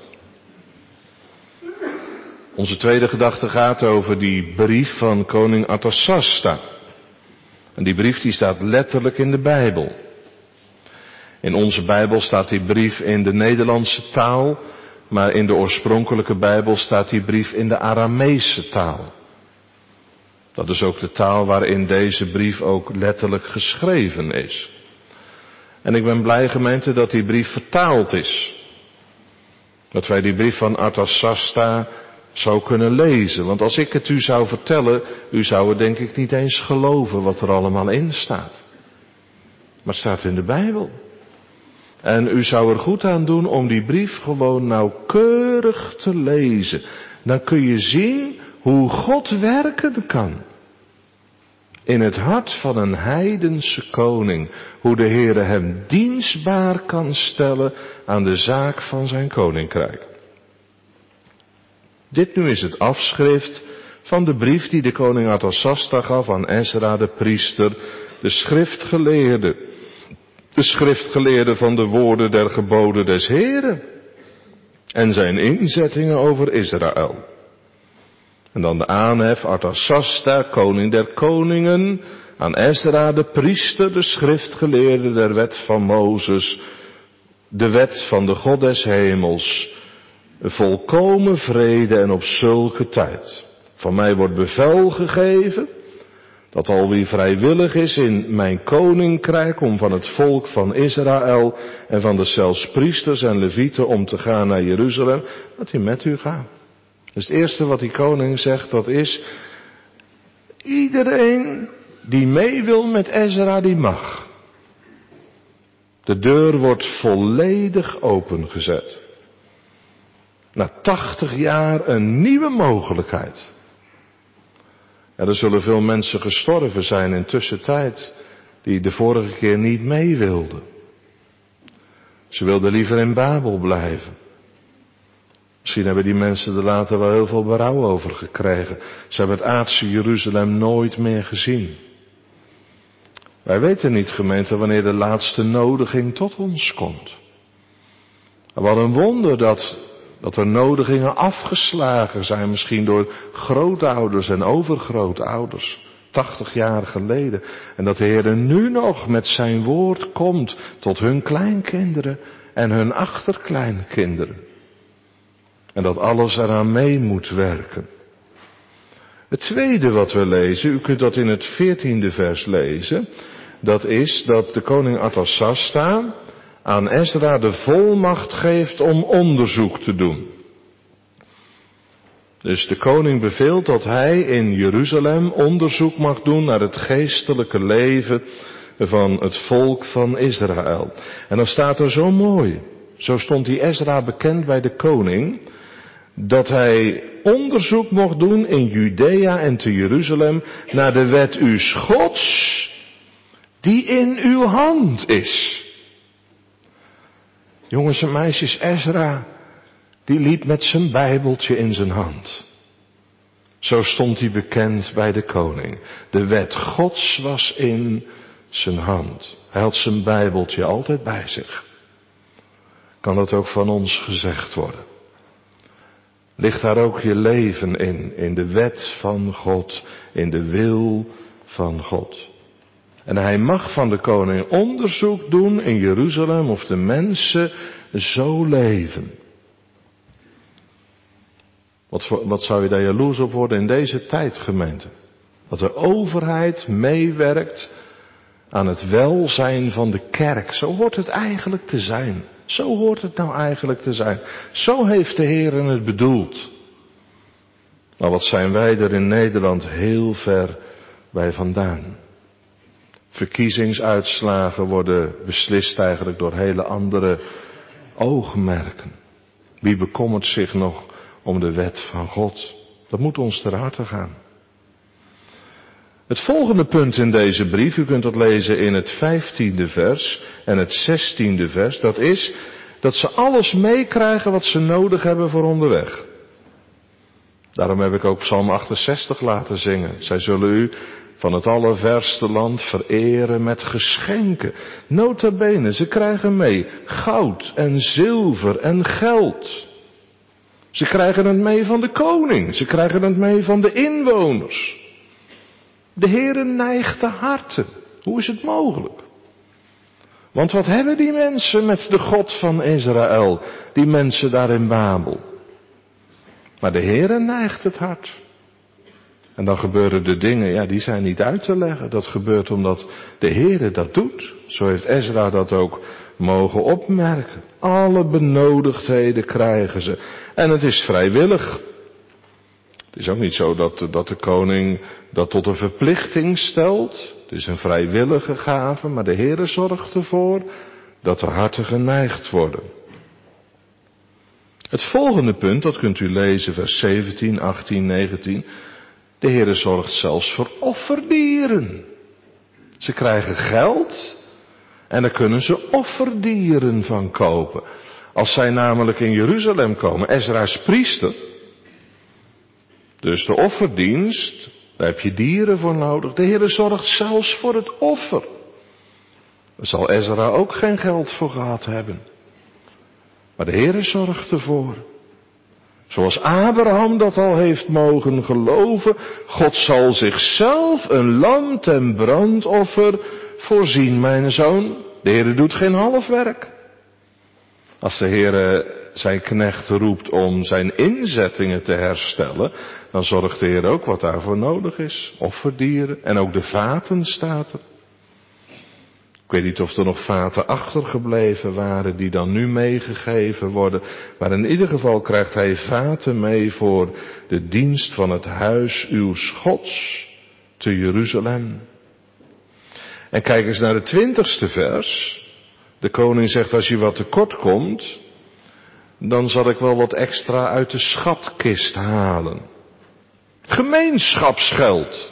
Onze tweede gedachte gaat over die brief van koning Artasasta. En die brief die staat letterlijk in de Bijbel. In onze Bijbel staat die brief in de Nederlandse taal, maar in de oorspronkelijke Bijbel staat die brief in de Arameese taal. Dat is ook de taal waarin deze brief ook letterlijk geschreven is. En ik ben blij, gemeente, dat die brief vertaald is. Dat wij die brief van Artasasta zou kunnen lezen. Want als ik het u zou vertellen, u zou het denk ik niet eens geloven wat er allemaal in staat. Maar het staat in de Bijbel. En u zou er goed aan doen om die brief gewoon nauwkeurig te lezen. Dan kun je zien hoe God werken kan. In het hart van een heidense koning. Hoe de Heere hem dienstbaar kan stellen aan de zaak van zijn koninkrijk. Dit nu is het afschrift van de brief die de koning Artasasta gaf aan Ezra de priester, de schriftgeleerde. De schriftgeleerde van de woorden der geboden des Heeren. En zijn inzettingen over Israël. En dan de aanhef Artasasta, koning der koningen, aan Ezra de priester, de schriftgeleerde der wet van Mozes, de wet van de God des hemels, volkomen vrede en op zulke tijd. Van mij wordt bevel gegeven, dat al wie vrijwillig is in mijn koninkrijk om van het volk van Israël en van de zelfs priesters en levieten om te gaan naar Jeruzalem, dat hij met u gaat. Dus het eerste wat die koning zegt, dat is, iedereen die mee wil met Ezra, die mag. De deur wordt volledig opengezet. Na tachtig jaar een nieuwe mogelijkheid. Ja, er zullen veel mensen gestorven zijn in tussentijd die de vorige keer niet mee wilden. Ze wilden liever in Babel blijven. Misschien hebben die mensen er later wel heel veel berouw over gekregen. Ze hebben het aardse Jeruzalem nooit meer gezien. Wij weten niet, gemeente, wanneer de laatste nodiging tot ons komt. Wat een wonder dat, dat er nodigingen afgeslagen zijn, misschien door grootouders en overgrootouders, tachtig jaar geleden. En dat de Heer nu nog met zijn woord komt tot hun kleinkinderen en hun achterkleinkinderen. En dat alles eraan mee moet werken. Het tweede wat we lezen, u kunt dat in het veertiende vers lezen, dat is dat de koning Artasasta aan Ezra de volmacht geeft om onderzoek te doen. Dus de koning beveelt dat hij in Jeruzalem onderzoek mag doen naar het geestelijke leven van het volk van Israël. En dan staat er zo mooi, zo stond die Ezra bekend bij de koning, dat hij onderzoek mocht doen in Judea en te Jeruzalem naar de wet uws Gods, die in uw hand is. Jongens en meisjes, Ezra, die liep met zijn bijbeltje in zijn hand. Zo stond hij bekend bij de koning. De wet Gods was in zijn hand. Hij had zijn bijbeltje altijd bij zich. Kan dat ook van ons gezegd worden? Ligt daar ook je leven in, in de wet van God, in de wil van God. En hij mag van de koning onderzoek doen in Jeruzalem of de mensen zo leven. Wat, wat zou je daar jaloers op worden in deze tijd, gemeente? Dat de overheid meewerkt aan het welzijn van de kerk. Zo hoort het eigenlijk te zijn. Zo hoort het nou eigenlijk te zijn. Zo heeft de Heer het bedoeld. Maar wat zijn wij er in Nederland heel ver bij vandaan. Verkiezingsuitslagen worden beslist eigenlijk door hele andere oogmerken. Wie bekommert zich nog om de wet van God? Dat moet ons ter harte gaan. Het volgende punt in deze brief, u kunt dat lezen in het vijftiende vers en het zestiende vers, dat is dat ze alles meekrijgen wat ze nodig hebben voor onderweg. Daarom heb ik ook Psalm achtenzestig laten zingen. Zij zullen u van het allerverste land vereren met geschenken. Nota bene, ze krijgen mee goud en zilver en geld. Ze krijgen het mee van de koning. Ze krijgen het mee van de inwoners. De Heere neigt de harten. Hoe is het mogelijk? Want wat hebben die mensen met de God van Israël? Die mensen daar in Babel. Maar de Heere neigt het hart. En dan gebeuren de dingen, ja, die zijn niet uit te leggen. Dat gebeurt omdat de Heere dat doet. Zo heeft Ezra dat ook mogen opmerken. Alle benodigdheden krijgen ze. En het is vrijwillig. Het is ook niet zo dat, dat de koning dat tot een verplichting stelt. Het is een vrijwillige gave, maar de Heere zorgt ervoor dat de harten geneigd worden. Het volgende punt, dat kunt u lezen, vers zeventien, achttien, negentien. De Heere zorgt zelfs voor offerdieren. Ze krijgen geld en daar kunnen ze offerdieren van kopen. Als zij namelijk in Jeruzalem komen, Ezra is priester. Dus de offerdienst, daar heb je dieren voor nodig. De Heere zorgt zelfs voor het offer. Daar zal Ezra ook geen geld voor gehad hebben. Maar de Heere zorgt ervoor. Zoals Abraham dat al heeft mogen geloven, God zal zichzelf een lam ten brandoffer voorzien, mijn zoon. De Heere doet geen half werk. Als de Heere zijn knecht roept om zijn inzettingen te herstellen, dan zorgt de Heer ook wat daarvoor nodig is. Offerdieren en ook de vaten staat er. Ik weet niet of er nog vaten achtergebleven waren die dan nu meegegeven worden. Maar in ieder geval krijgt hij vaten mee voor de dienst van het huis uws Gods te Jeruzalem. En kijk eens naar het twintigste vers. De koning zegt, als je wat tekort komt, dan zal ik wel wat extra uit de schatkist halen. Gemeenschapsgeld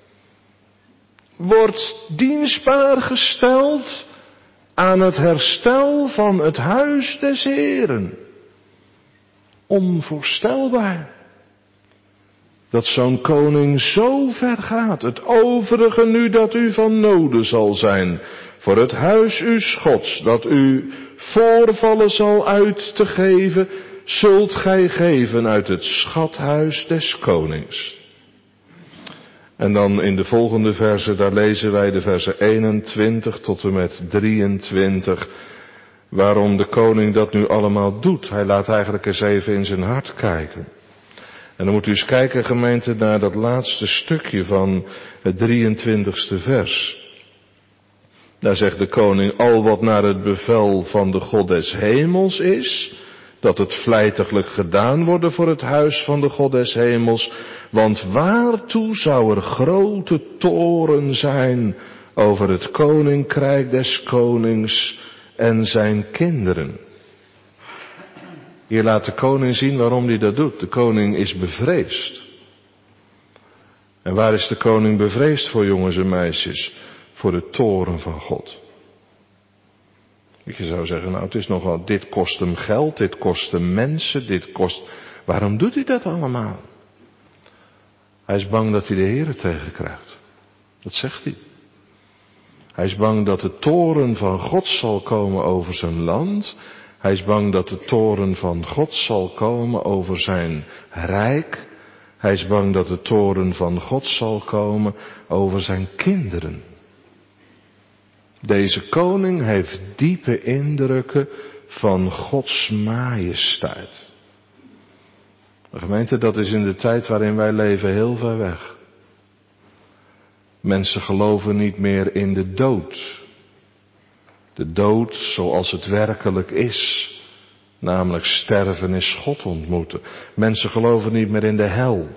wordt dienstbaar gesteld aan het herstel van het huis des Heeren. Onvoorstelbaar dat zo'n koning zo ver gaat. Het overige nu dat u van noden zal zijn voor het huis uws Gods, dat u voorvallen zal uit te geven, zult gij geven uit het schathuis des konings. En dan in de volgende versen, daar lezen wij de versen eenentwintig tot en met drieëntwintig, waarom de koning dat nu allemaal doet. Hij laat eigenlijk eens even in zijn hart kijken. En dan moet u eens kijken, gemeente, naar dat laatste stukje van het drieëntwintigste vers. Daar zegt de koning, al wat naar het bevel van de God des hemels is, dat het vlijtiglijk gedaan worden voor het huis van de God des hemels, want waartoe zou er grote toorn zijn over het koninkrijk des konings en zijn kinderen? Hier laat de koning zien waarom hij dat doet. De koning is bevreesd. En waar is de koning bevreesd voor, jongens en meisjes? Voor de toorn van God. Je zou zeggen, nou het is nogal, dit kost hem geld, dit kost hem mensen, dit kost... Waarom doet hij dat allemaal? Hij is bang dat hij de Heere tegenkrijgt. Dat zegt hij. Hij is bang dat de toorn van God zal komen over zijn land. Hij is bang dat de toorn van God zal komen over zijn rijk. Hij is bang dat de toorn van God zal komen over zijn kinderen. Deze koning heeft diepe indrukken van Gods majesteit. De gemeente, dat is in de tijd waarin wij leven heel ver weg. Mensen geloven niet meer in de dood. De dood zoals het werkelijk is. Namelijk sterven is God ontmoeten. Mensen geloven niet meer in de hel.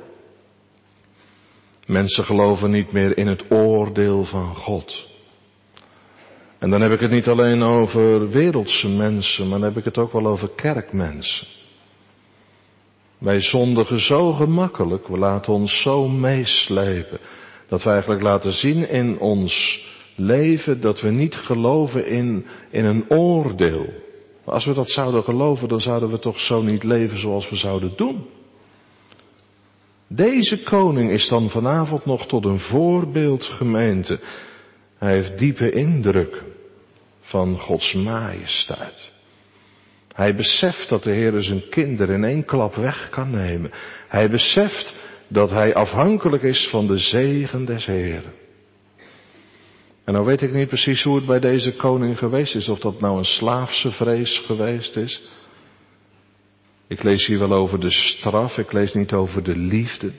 Mensen geloven niet meer in het oordeel van God. En dan heb ik het niet alleen over wereldse mensen, maar dan heb ik het ook wel over kerkmensen. Wij zondigen zo gemakkelijk, we laten ons zo meeslepen, dat we eigenlijk laten zien in ons leven dat we niet geloven in, in een oordeel. Maar als we dat zouden geloven, dan zouden we toch zo niet leven zoals we zouden doen. Deze koning is dan vanavond nog tot een voorbeeld, gemeente. Hij heeft diepe indruk van Gods majesteit. Hij beseft dat de Heer zijn kinderen in één klap weg kan nemen. Hij beseft dat hij afhankelijk is van de zegen des Heeren. En nou weet ik niet precies hoe het bij deze koning geweest is. Of dat nou een slaafse vrees geweest is. Ik lees hier wel over de straf, ik lees niet over de liefde.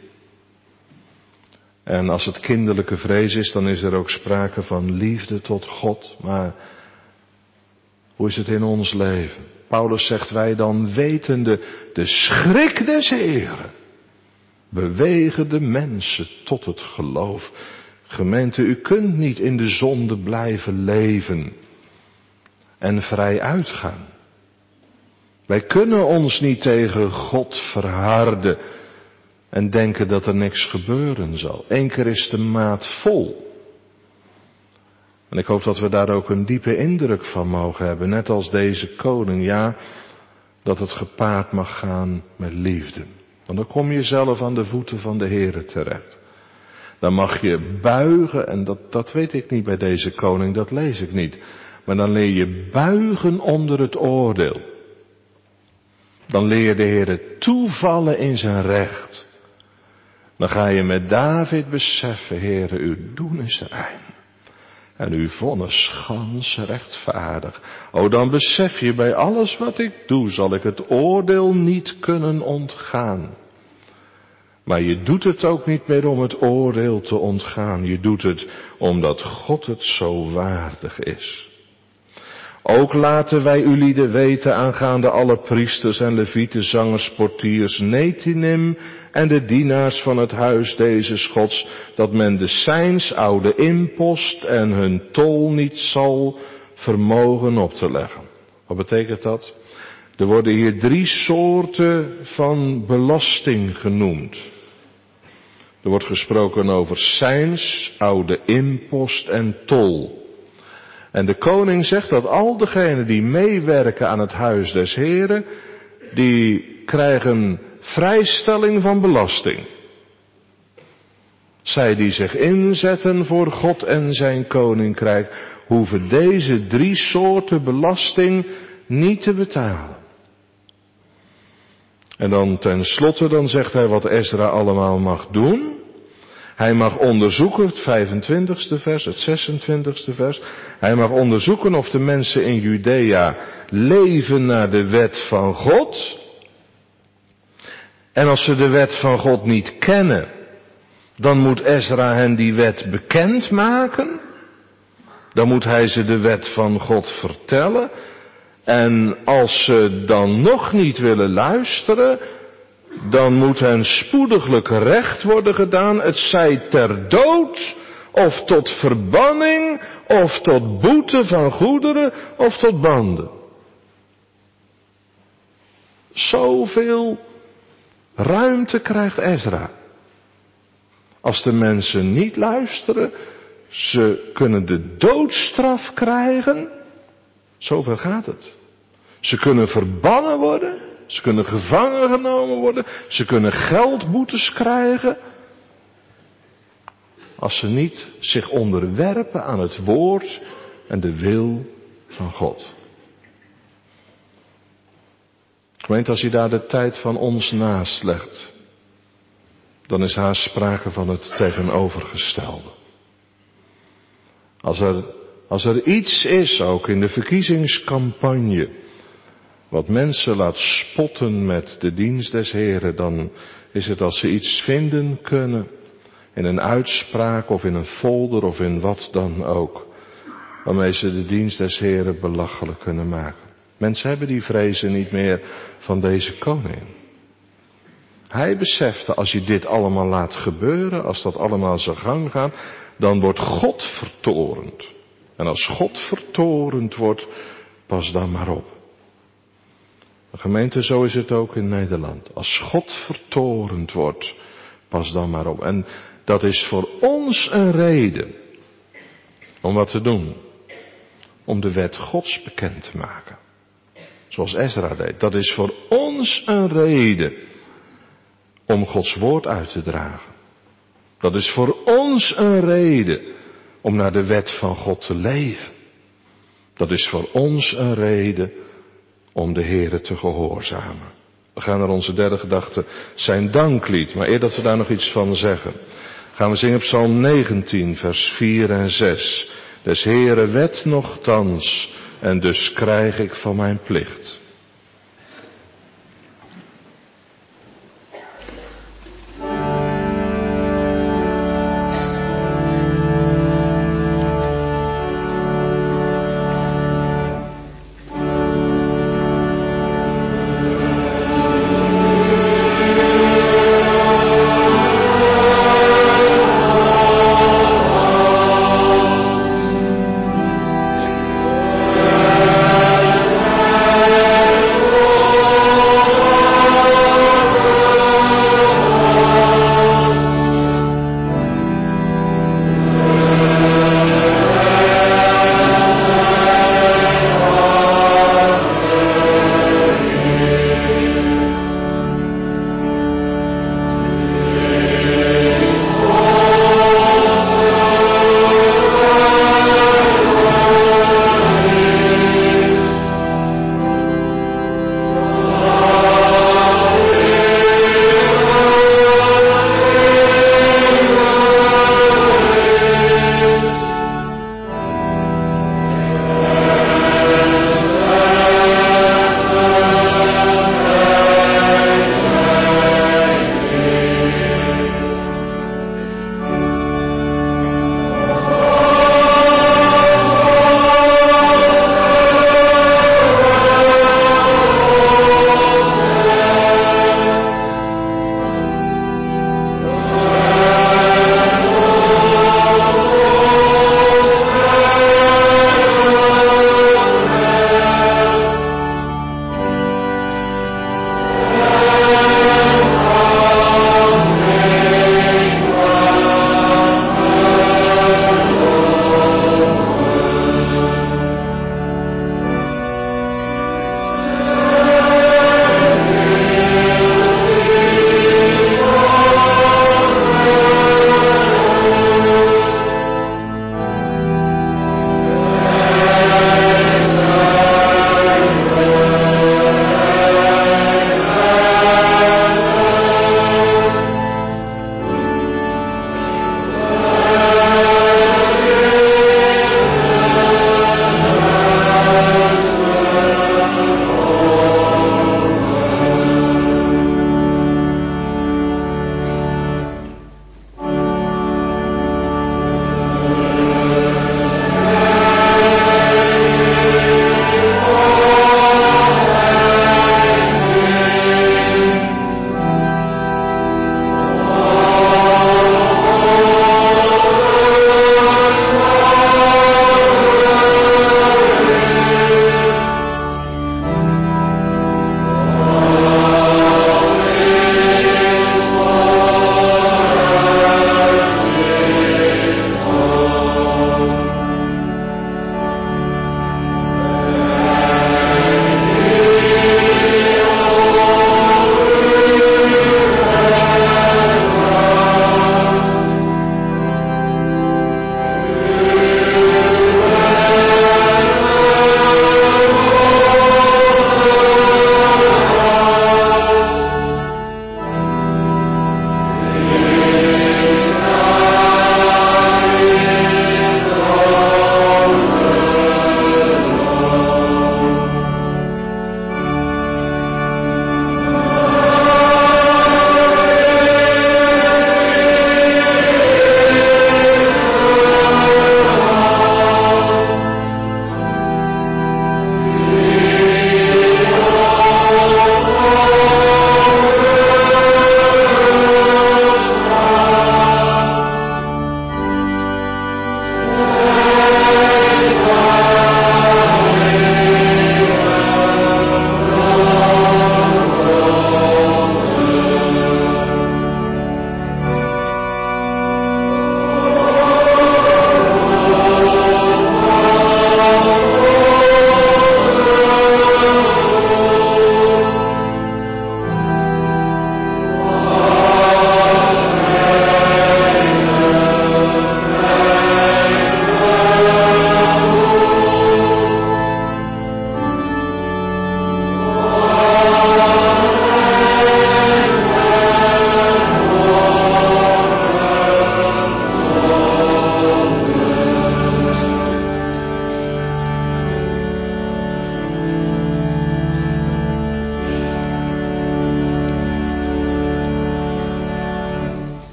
En als het kinderlijke vrees is, dan is er ook sprake van liefde tot God. Maar hoe is het in ons leven? Paulus zegt, wij dan wetende de schrik des Heeren. Bewegen de mensen tot het geloof. Gemeente, u kunt niet in de zonde blijven leven en vrij uitgaan. Wij kunnen ons niet tegen God verharden en denken dat er niks gebeuren zal. Eén keer is de maat vol. En ik hoop dat we daar ook een diepe indruk van mogen hebben, net als deze koning, ja, dat het gepaard mag gaan met liefde. Want dan kom je zelf aan de voeten van de Heere terecht. Dan mag je buigen, en dat, dat weet ik niet bij deze koning, dat lees ik niet. Maar dan leer je buigen onder het oordeel. Dan leer je de Heere toevallen in zijn recht. Dan ga je met David beseffen, Heere, uw doen is rein. En uw vonnis gans rechtvaardig. O, dan besef je, bij alles wat ik doe, zal ik het oordeel niet kunnen ontgaan. Maar je doet het ook niet meer om het oordeel te ontgaan. Je doet het omdat God het zo waardig is. Ook laten wij ulieden weten aangaande alle priesters en levieten, zangers, portiers, Nethinim en de dienaars van het huis deze Gods, dat men de zijns oude impost en hun tol niet zal vermogen op te leggen. Wat betekent dat? Er worden hier drie soorten van belasting genoemd. Er wordt gesproken over zijns oude impost en tol. En de koning zegt dat al degenen die meewerken aan het huis des Heren, die krijgen vrijstelling van belasting. Zij die zich inzetten voor God en zijn koninkrijk, hoeven deze drie soorten belasting niet te betalen. En dan tenslotte, dan zegt hij wat Ezra allemaal mag doen. Hij mag onderzoeken, het vijfentwintigste vers, het zesentwintigste vers. Hij mag onderzoeken of de mensen in Judea leven naar de wet van God. En als ze de wet van God niet kennen, dan moet Ezra hen die wet bekendmaken. Dan moet hij ze de wet van God vertellen. En als ze dan nog niet willen luisteren, dan moet hen spoediglijk recht worden gedaan, het zij ter dood, of tot verbanning, of tot boete van goederen, of tot banden. Zoveel ruimte krijgt Ezra. Als de mensen niet luisteren, ze kunnen de doodstraf krijgen. Zover gaat het. Ze kunnen verbannen worden. Ze kunnen gevangen genomen worden. Ze kunnen geldboetes krijgen. Als ze niet zich onderwerpen aan het woord en de wil van God. Gemeente, als je daar de tijd van ons naast legt, dan is haar sprake van het tegenovergestelde. Als er, als er iets is, ook in de verkiezingscampagne, wat mensen laat spotten met de dienst des Heren, dan is het als ze iets vinden kunnen in een uitspraak of in een folder of in wat dan ook, waarmee ze de dienst des Heren belachelijk kunnen maken. Mensen hebben die vrezen niet meer van deze koning. Hij besefte, als je dit allemaal laat gebeuren, als dat allemaal zijn gang gaat, dan wordt God vertorend. En als God vertorend wordt, pas dan maar op. De gemeente, zo is het ook in Nederland. Als God vertorend wordt, pas dan maar op. En dat is voor ons een reden om wat te doen. Om de wet Gods bekend te maken. Zoals Ezra deed. Dat is voor ons een reden om Gods woord uit te dragen. Dat is voor ons een reden om naar de wet van God te leven. Dat is voor ons een reden om de Heere te gehoorzamen. We gaan naar onze derde gedachte, zijn danklied. Maar eer dat we daar nog iets van zeggen, gaan we zingen Psalm negentien, vers vier en zes. Des Heere wet nochtans, en dus krijg ik van mijn plicht.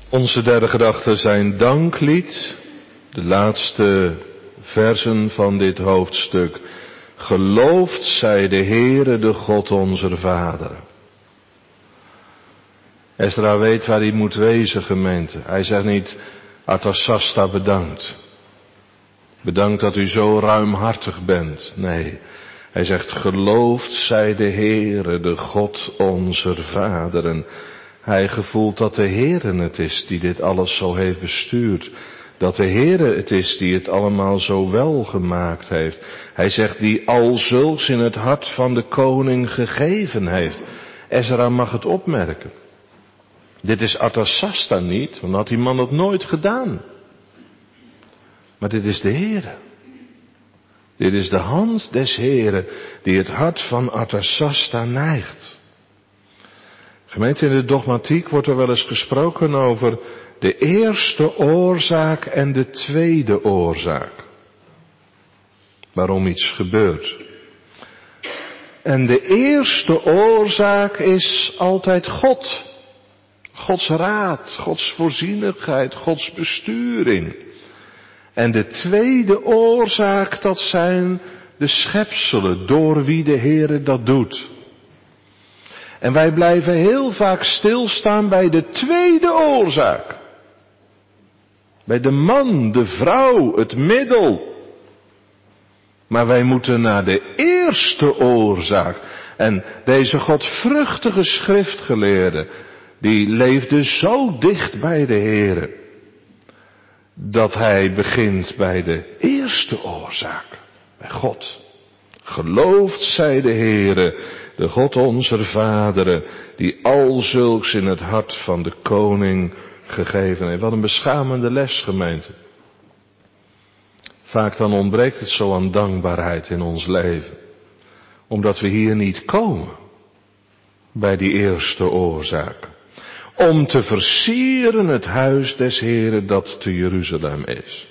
Onze derde gedachten zijn danklied, de laatste versen van dit hoofdstuk. Geloofd zij de Heere, de God onze Vader. Ezra weet waar hij moet wezen, gemeente. Hij zegt niet, Artasasta bedankt. Bedankt dat u zo ruimhartig bent. Nee, hij zegt, geloofd zij de Heere, de God onze Vaderen. Hij gevoelt dat de Heere het is die dit alles zo heeft bestuurd. Dat de Heere het is die het allemaal zo wel gemaakt heeft. Hij zegt, die al zulks in het hart van de koning gegeven heeft. Ezra mag het opmerken. Dit is Artasasta niet, want had die man het nooit gedaan. Maar dit is de Heere. Dit is de hand des Heeren die het hart van Artasasta neigt. Gemeente, in de dogmatiek wordt er wel eens gesproken over de eerste oorzaak en de tweede oorzaak. Waarom iets gebeurt. En de eerste oorzaak is altijd God. Gods raad, Gods voorzienigheid, Gods besturing. En de tweede oorzaak, dat zijn de schepselen door wie de Heere dat doet. En wij blijven heel vaak stilstaan bij de tweede oorzaak. Bij de man, de vrouw, het middel. Maar wij moeten naar de eerste oorzaak. En deze godvruchtige schriftgeleerde, die leefde zo dicht bij de Heere, dat hij begint bij de eerste oorzaak, bij God. Geloofd zij de Heere, de God onze Vaderen, die al zulks in het hart van de koning gegeven heeft. Wat een beschamende les, gemeente. Vaak dan ontbreekt het zo aan dankbaarheid in ons leven. Omdat we hier niet komen bij die eerste oorzaak. Om te versieren het huis des Heeren dat te Jeruzalem is.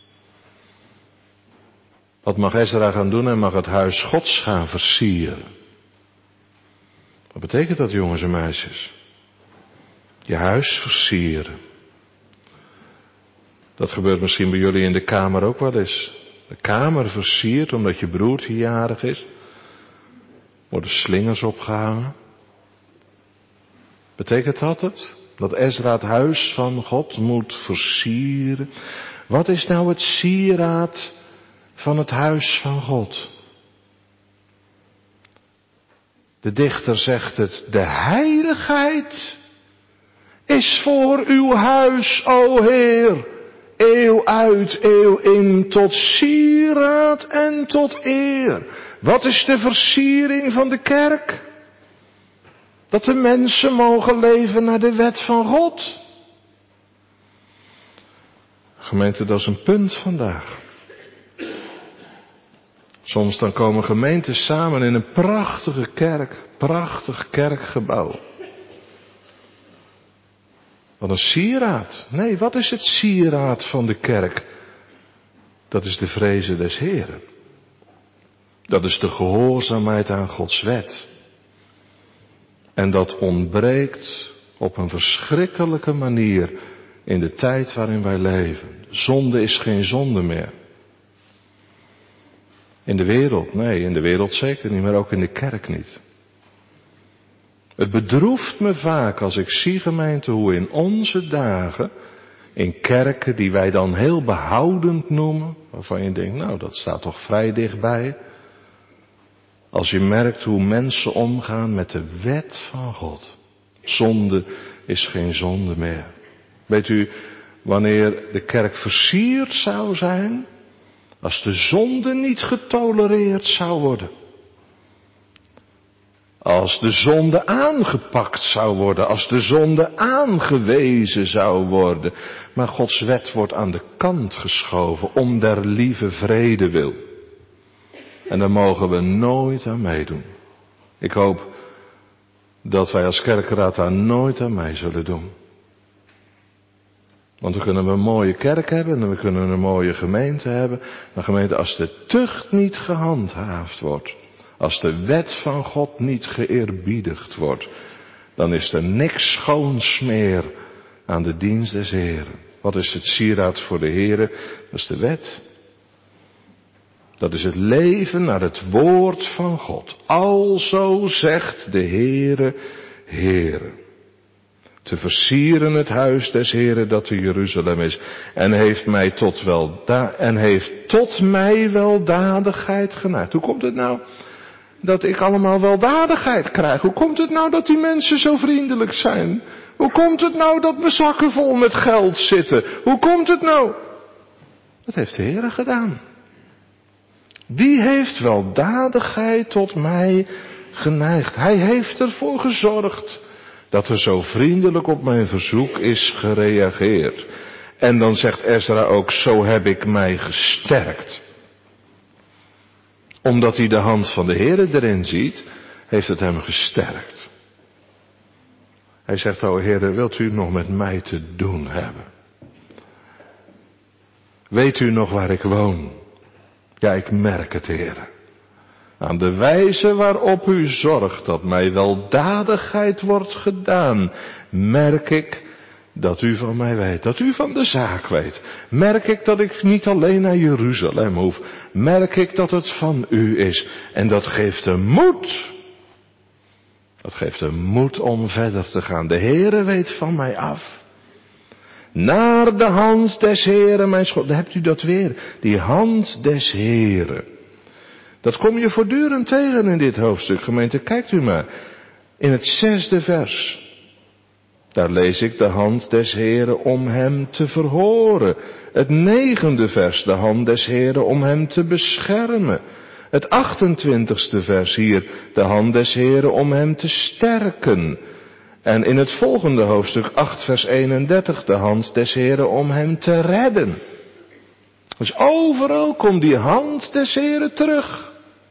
Wat mag Ezra gaan doen? Hij mag het huis Gods gaan versieren. Wat betekent dat, jongens en meisjes? Je huis versieren. Dat gebeurt misschien bij jullie in de kamer ook wel eens. De kamer versiert omdat je broertje jarig is. Worden slingers opgehangen. Betekent dat het? Dat Ezra het huis van God moet versieren? Wat is nou het sieraad van het huis van God? De dichter zegt het, de heiligheid is voor uw huis, o Heer, eeuw uit, eeuw in, tot sieraad en tot eer. Wat is de versiering van de kerk? Dat de mensen mogen leven naar de wet van God. Gemeente, dat is een punt vandaag. Soms dan komen gemeenten samen in een prachtige kerk, prachtig kerkgebouw. Wat een sieraad. Nee, wat is het sieraad van de kerk? Dat is de vreze des Heeren. Dat is de gehoorzaamheid aan Gods wet. En dat ontbreekt op een verschrikkelijke manier in de tijd waarin wij leven. Zonde is geen zonde meer. In de wereld, nee, in de wereld zeker niet, maar ook in de kerk niet. Het bedroeft me vaak als ik zie, gemeente, hoe in onze dagen, in kerken die wij dan heel behoudend noemen, waarvan je denkt, nou dat staat toch vrij dichtbij. Als je merkt hoe mensen omgaan met de wet van God. Zonde is geen zonde meer. Weet u, wanneer de kerk versierd zou zijn, als de zonde niet getolereerd zou worden. Als de zonde aangepakt zou worden, als de zonde aangewezen zou worden. Maar Gods wet wordt aan de kant geschoven om der lieve vrede wil. En daar mogen we nooit aan meedoen. Ik hoop dat wij als kerkenraad daar nooit aan mee zullen doen. Want we kunnen een mooie kerk hebben en we kunnen een mooie gemeente hebben. Maar gemeente, als de tucht niet gehandhaafd wordt, als de wet van God niet geëerbiedigd wordt, dan is er niks schoons meer aan de dienst des Heren. Wat is het sieraad voor de Heren? Dat is de wet. Dat is het leven naar het woord van God. Alzo zegt de Heere, Heere. Te versieren het huis des Heren dat te Jeruzalem is. En heeft mij tot welda- en heeft tot mij weldadigheid geneigd. Hoe komt het nou dat ik allemaal weldadigheid krijg? Hoe komt het nou dat die mensen zo vriendelijk zijn? Hoe komt het nou dat mijn zakken vol met geld zitten? Hoe komt het nou? Dat heeft de Heere gedaan. Die heeft weldadigheid tot mij geneigd. Hij heeft ervoor gezorgd dat er zo vriendelijk op mijn verzoek is gereageerd. En dan zegt Ezra ook, zo heb ik mij gesterkt. Omdat hij de hand van de Heere erin ziet, heeft het hem gesterkt. Hij zegt, o Heere, wilt u nog met mij te doen hebben? Weet u nog waar ik woon? Ja, ik merk het, Heere. Aan de wijze waarop u zorgt dat mij weldadigheid wordt gedaan, merk ik dat u van mij weet, dat u van de zaak weet. Merk ik dat ik niet alleen naar Jeruzalem hoef, merk ik dat het van u is. En dat geeft een moed. Dat geeft een moed om verder te gaan. De Heere weet van mij af. Naar de hand des Heren, mijn schot. Daar hebt u dat weer. Die hand des Heren. Dat kom je voortdurend tegen in dit hoofdstuk, gemeente. Kijkt u maar. In het zesde vers. Daar lees ik de hand des Heren om hem te verhoren. Het negende vers. De hand des Heren om hem te beschermen. Het achtentwintigste vers hier. De hand des Heren om hem te sterken. En in het volgende hoofdstuk acht vers eenendertig. De hand des Heren om hem te redden. Dus overal komt die hand des Heren terug.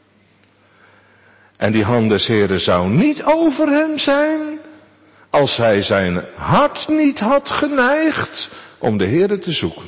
En die hand des Heren zou niet over hem zijn als hij zijn hart niet had geneigd om de Heren te zoeken.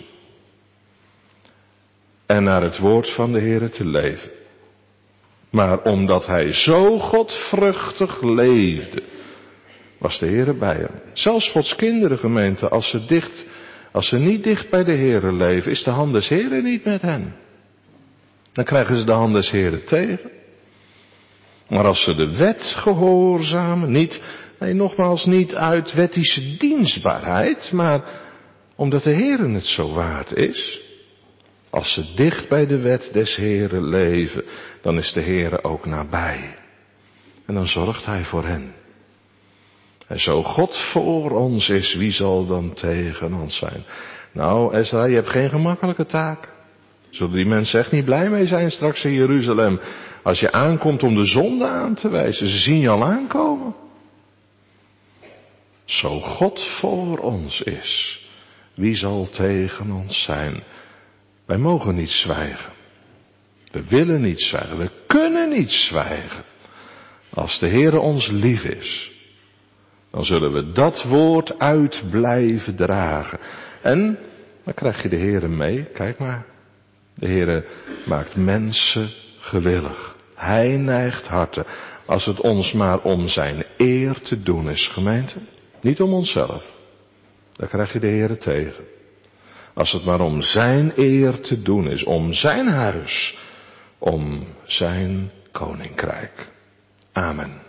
En naar het woord van de Heren te leven. Maar omdat hij zo godvruchtig leefde, was de Heere bij hem. Zelfs Gods kinderen, gemeente, als ze dicht, als ze niet dicht bij de Heere leven, is de hand des Heeren niet met hen. Dan krijgen ze de hand des Heeren tegen. Maar als ze de wet gehoorzamen, niet, nee, nogmaals niet uit wettische dienstbaarheid, maar omdat de Heere het zo waard is. Als ze dicht bij de wet des Heeren leven, dan is de Heere ook nabij. En dan zorgt hij voor hen. En zo God voor ons is, wie zal dan tegen ons zijn? Nou, Ezra, je hebt geen gemakkelijke taak. Zullen die mensen echt niet blij mee zijn straks in Jeruzalem? Als je aankomt om de zonde aan te wijzen. Ze zien je al aankomen. Zo God voor ons is, wie zal tegen ons zijn? Wij mogen niet zwijgen. We willen niet zwijgen. We kunnen niet zwijgen. Als de Heere ons lief is, dan zullen we dat woord uit blijven dragen. En dan krijg je de Heere mee. Kijk maar. De Heere maakt mensen gewillig. Hij neigt harten. Als het ons maar om zijn eer te doen is, gemeente. Niet om onszelf. Daar krijg je de Heere tegen. Als het maar om zijn eer te doen is. Om zijn huis. Om zijn koninkrijk. Amen.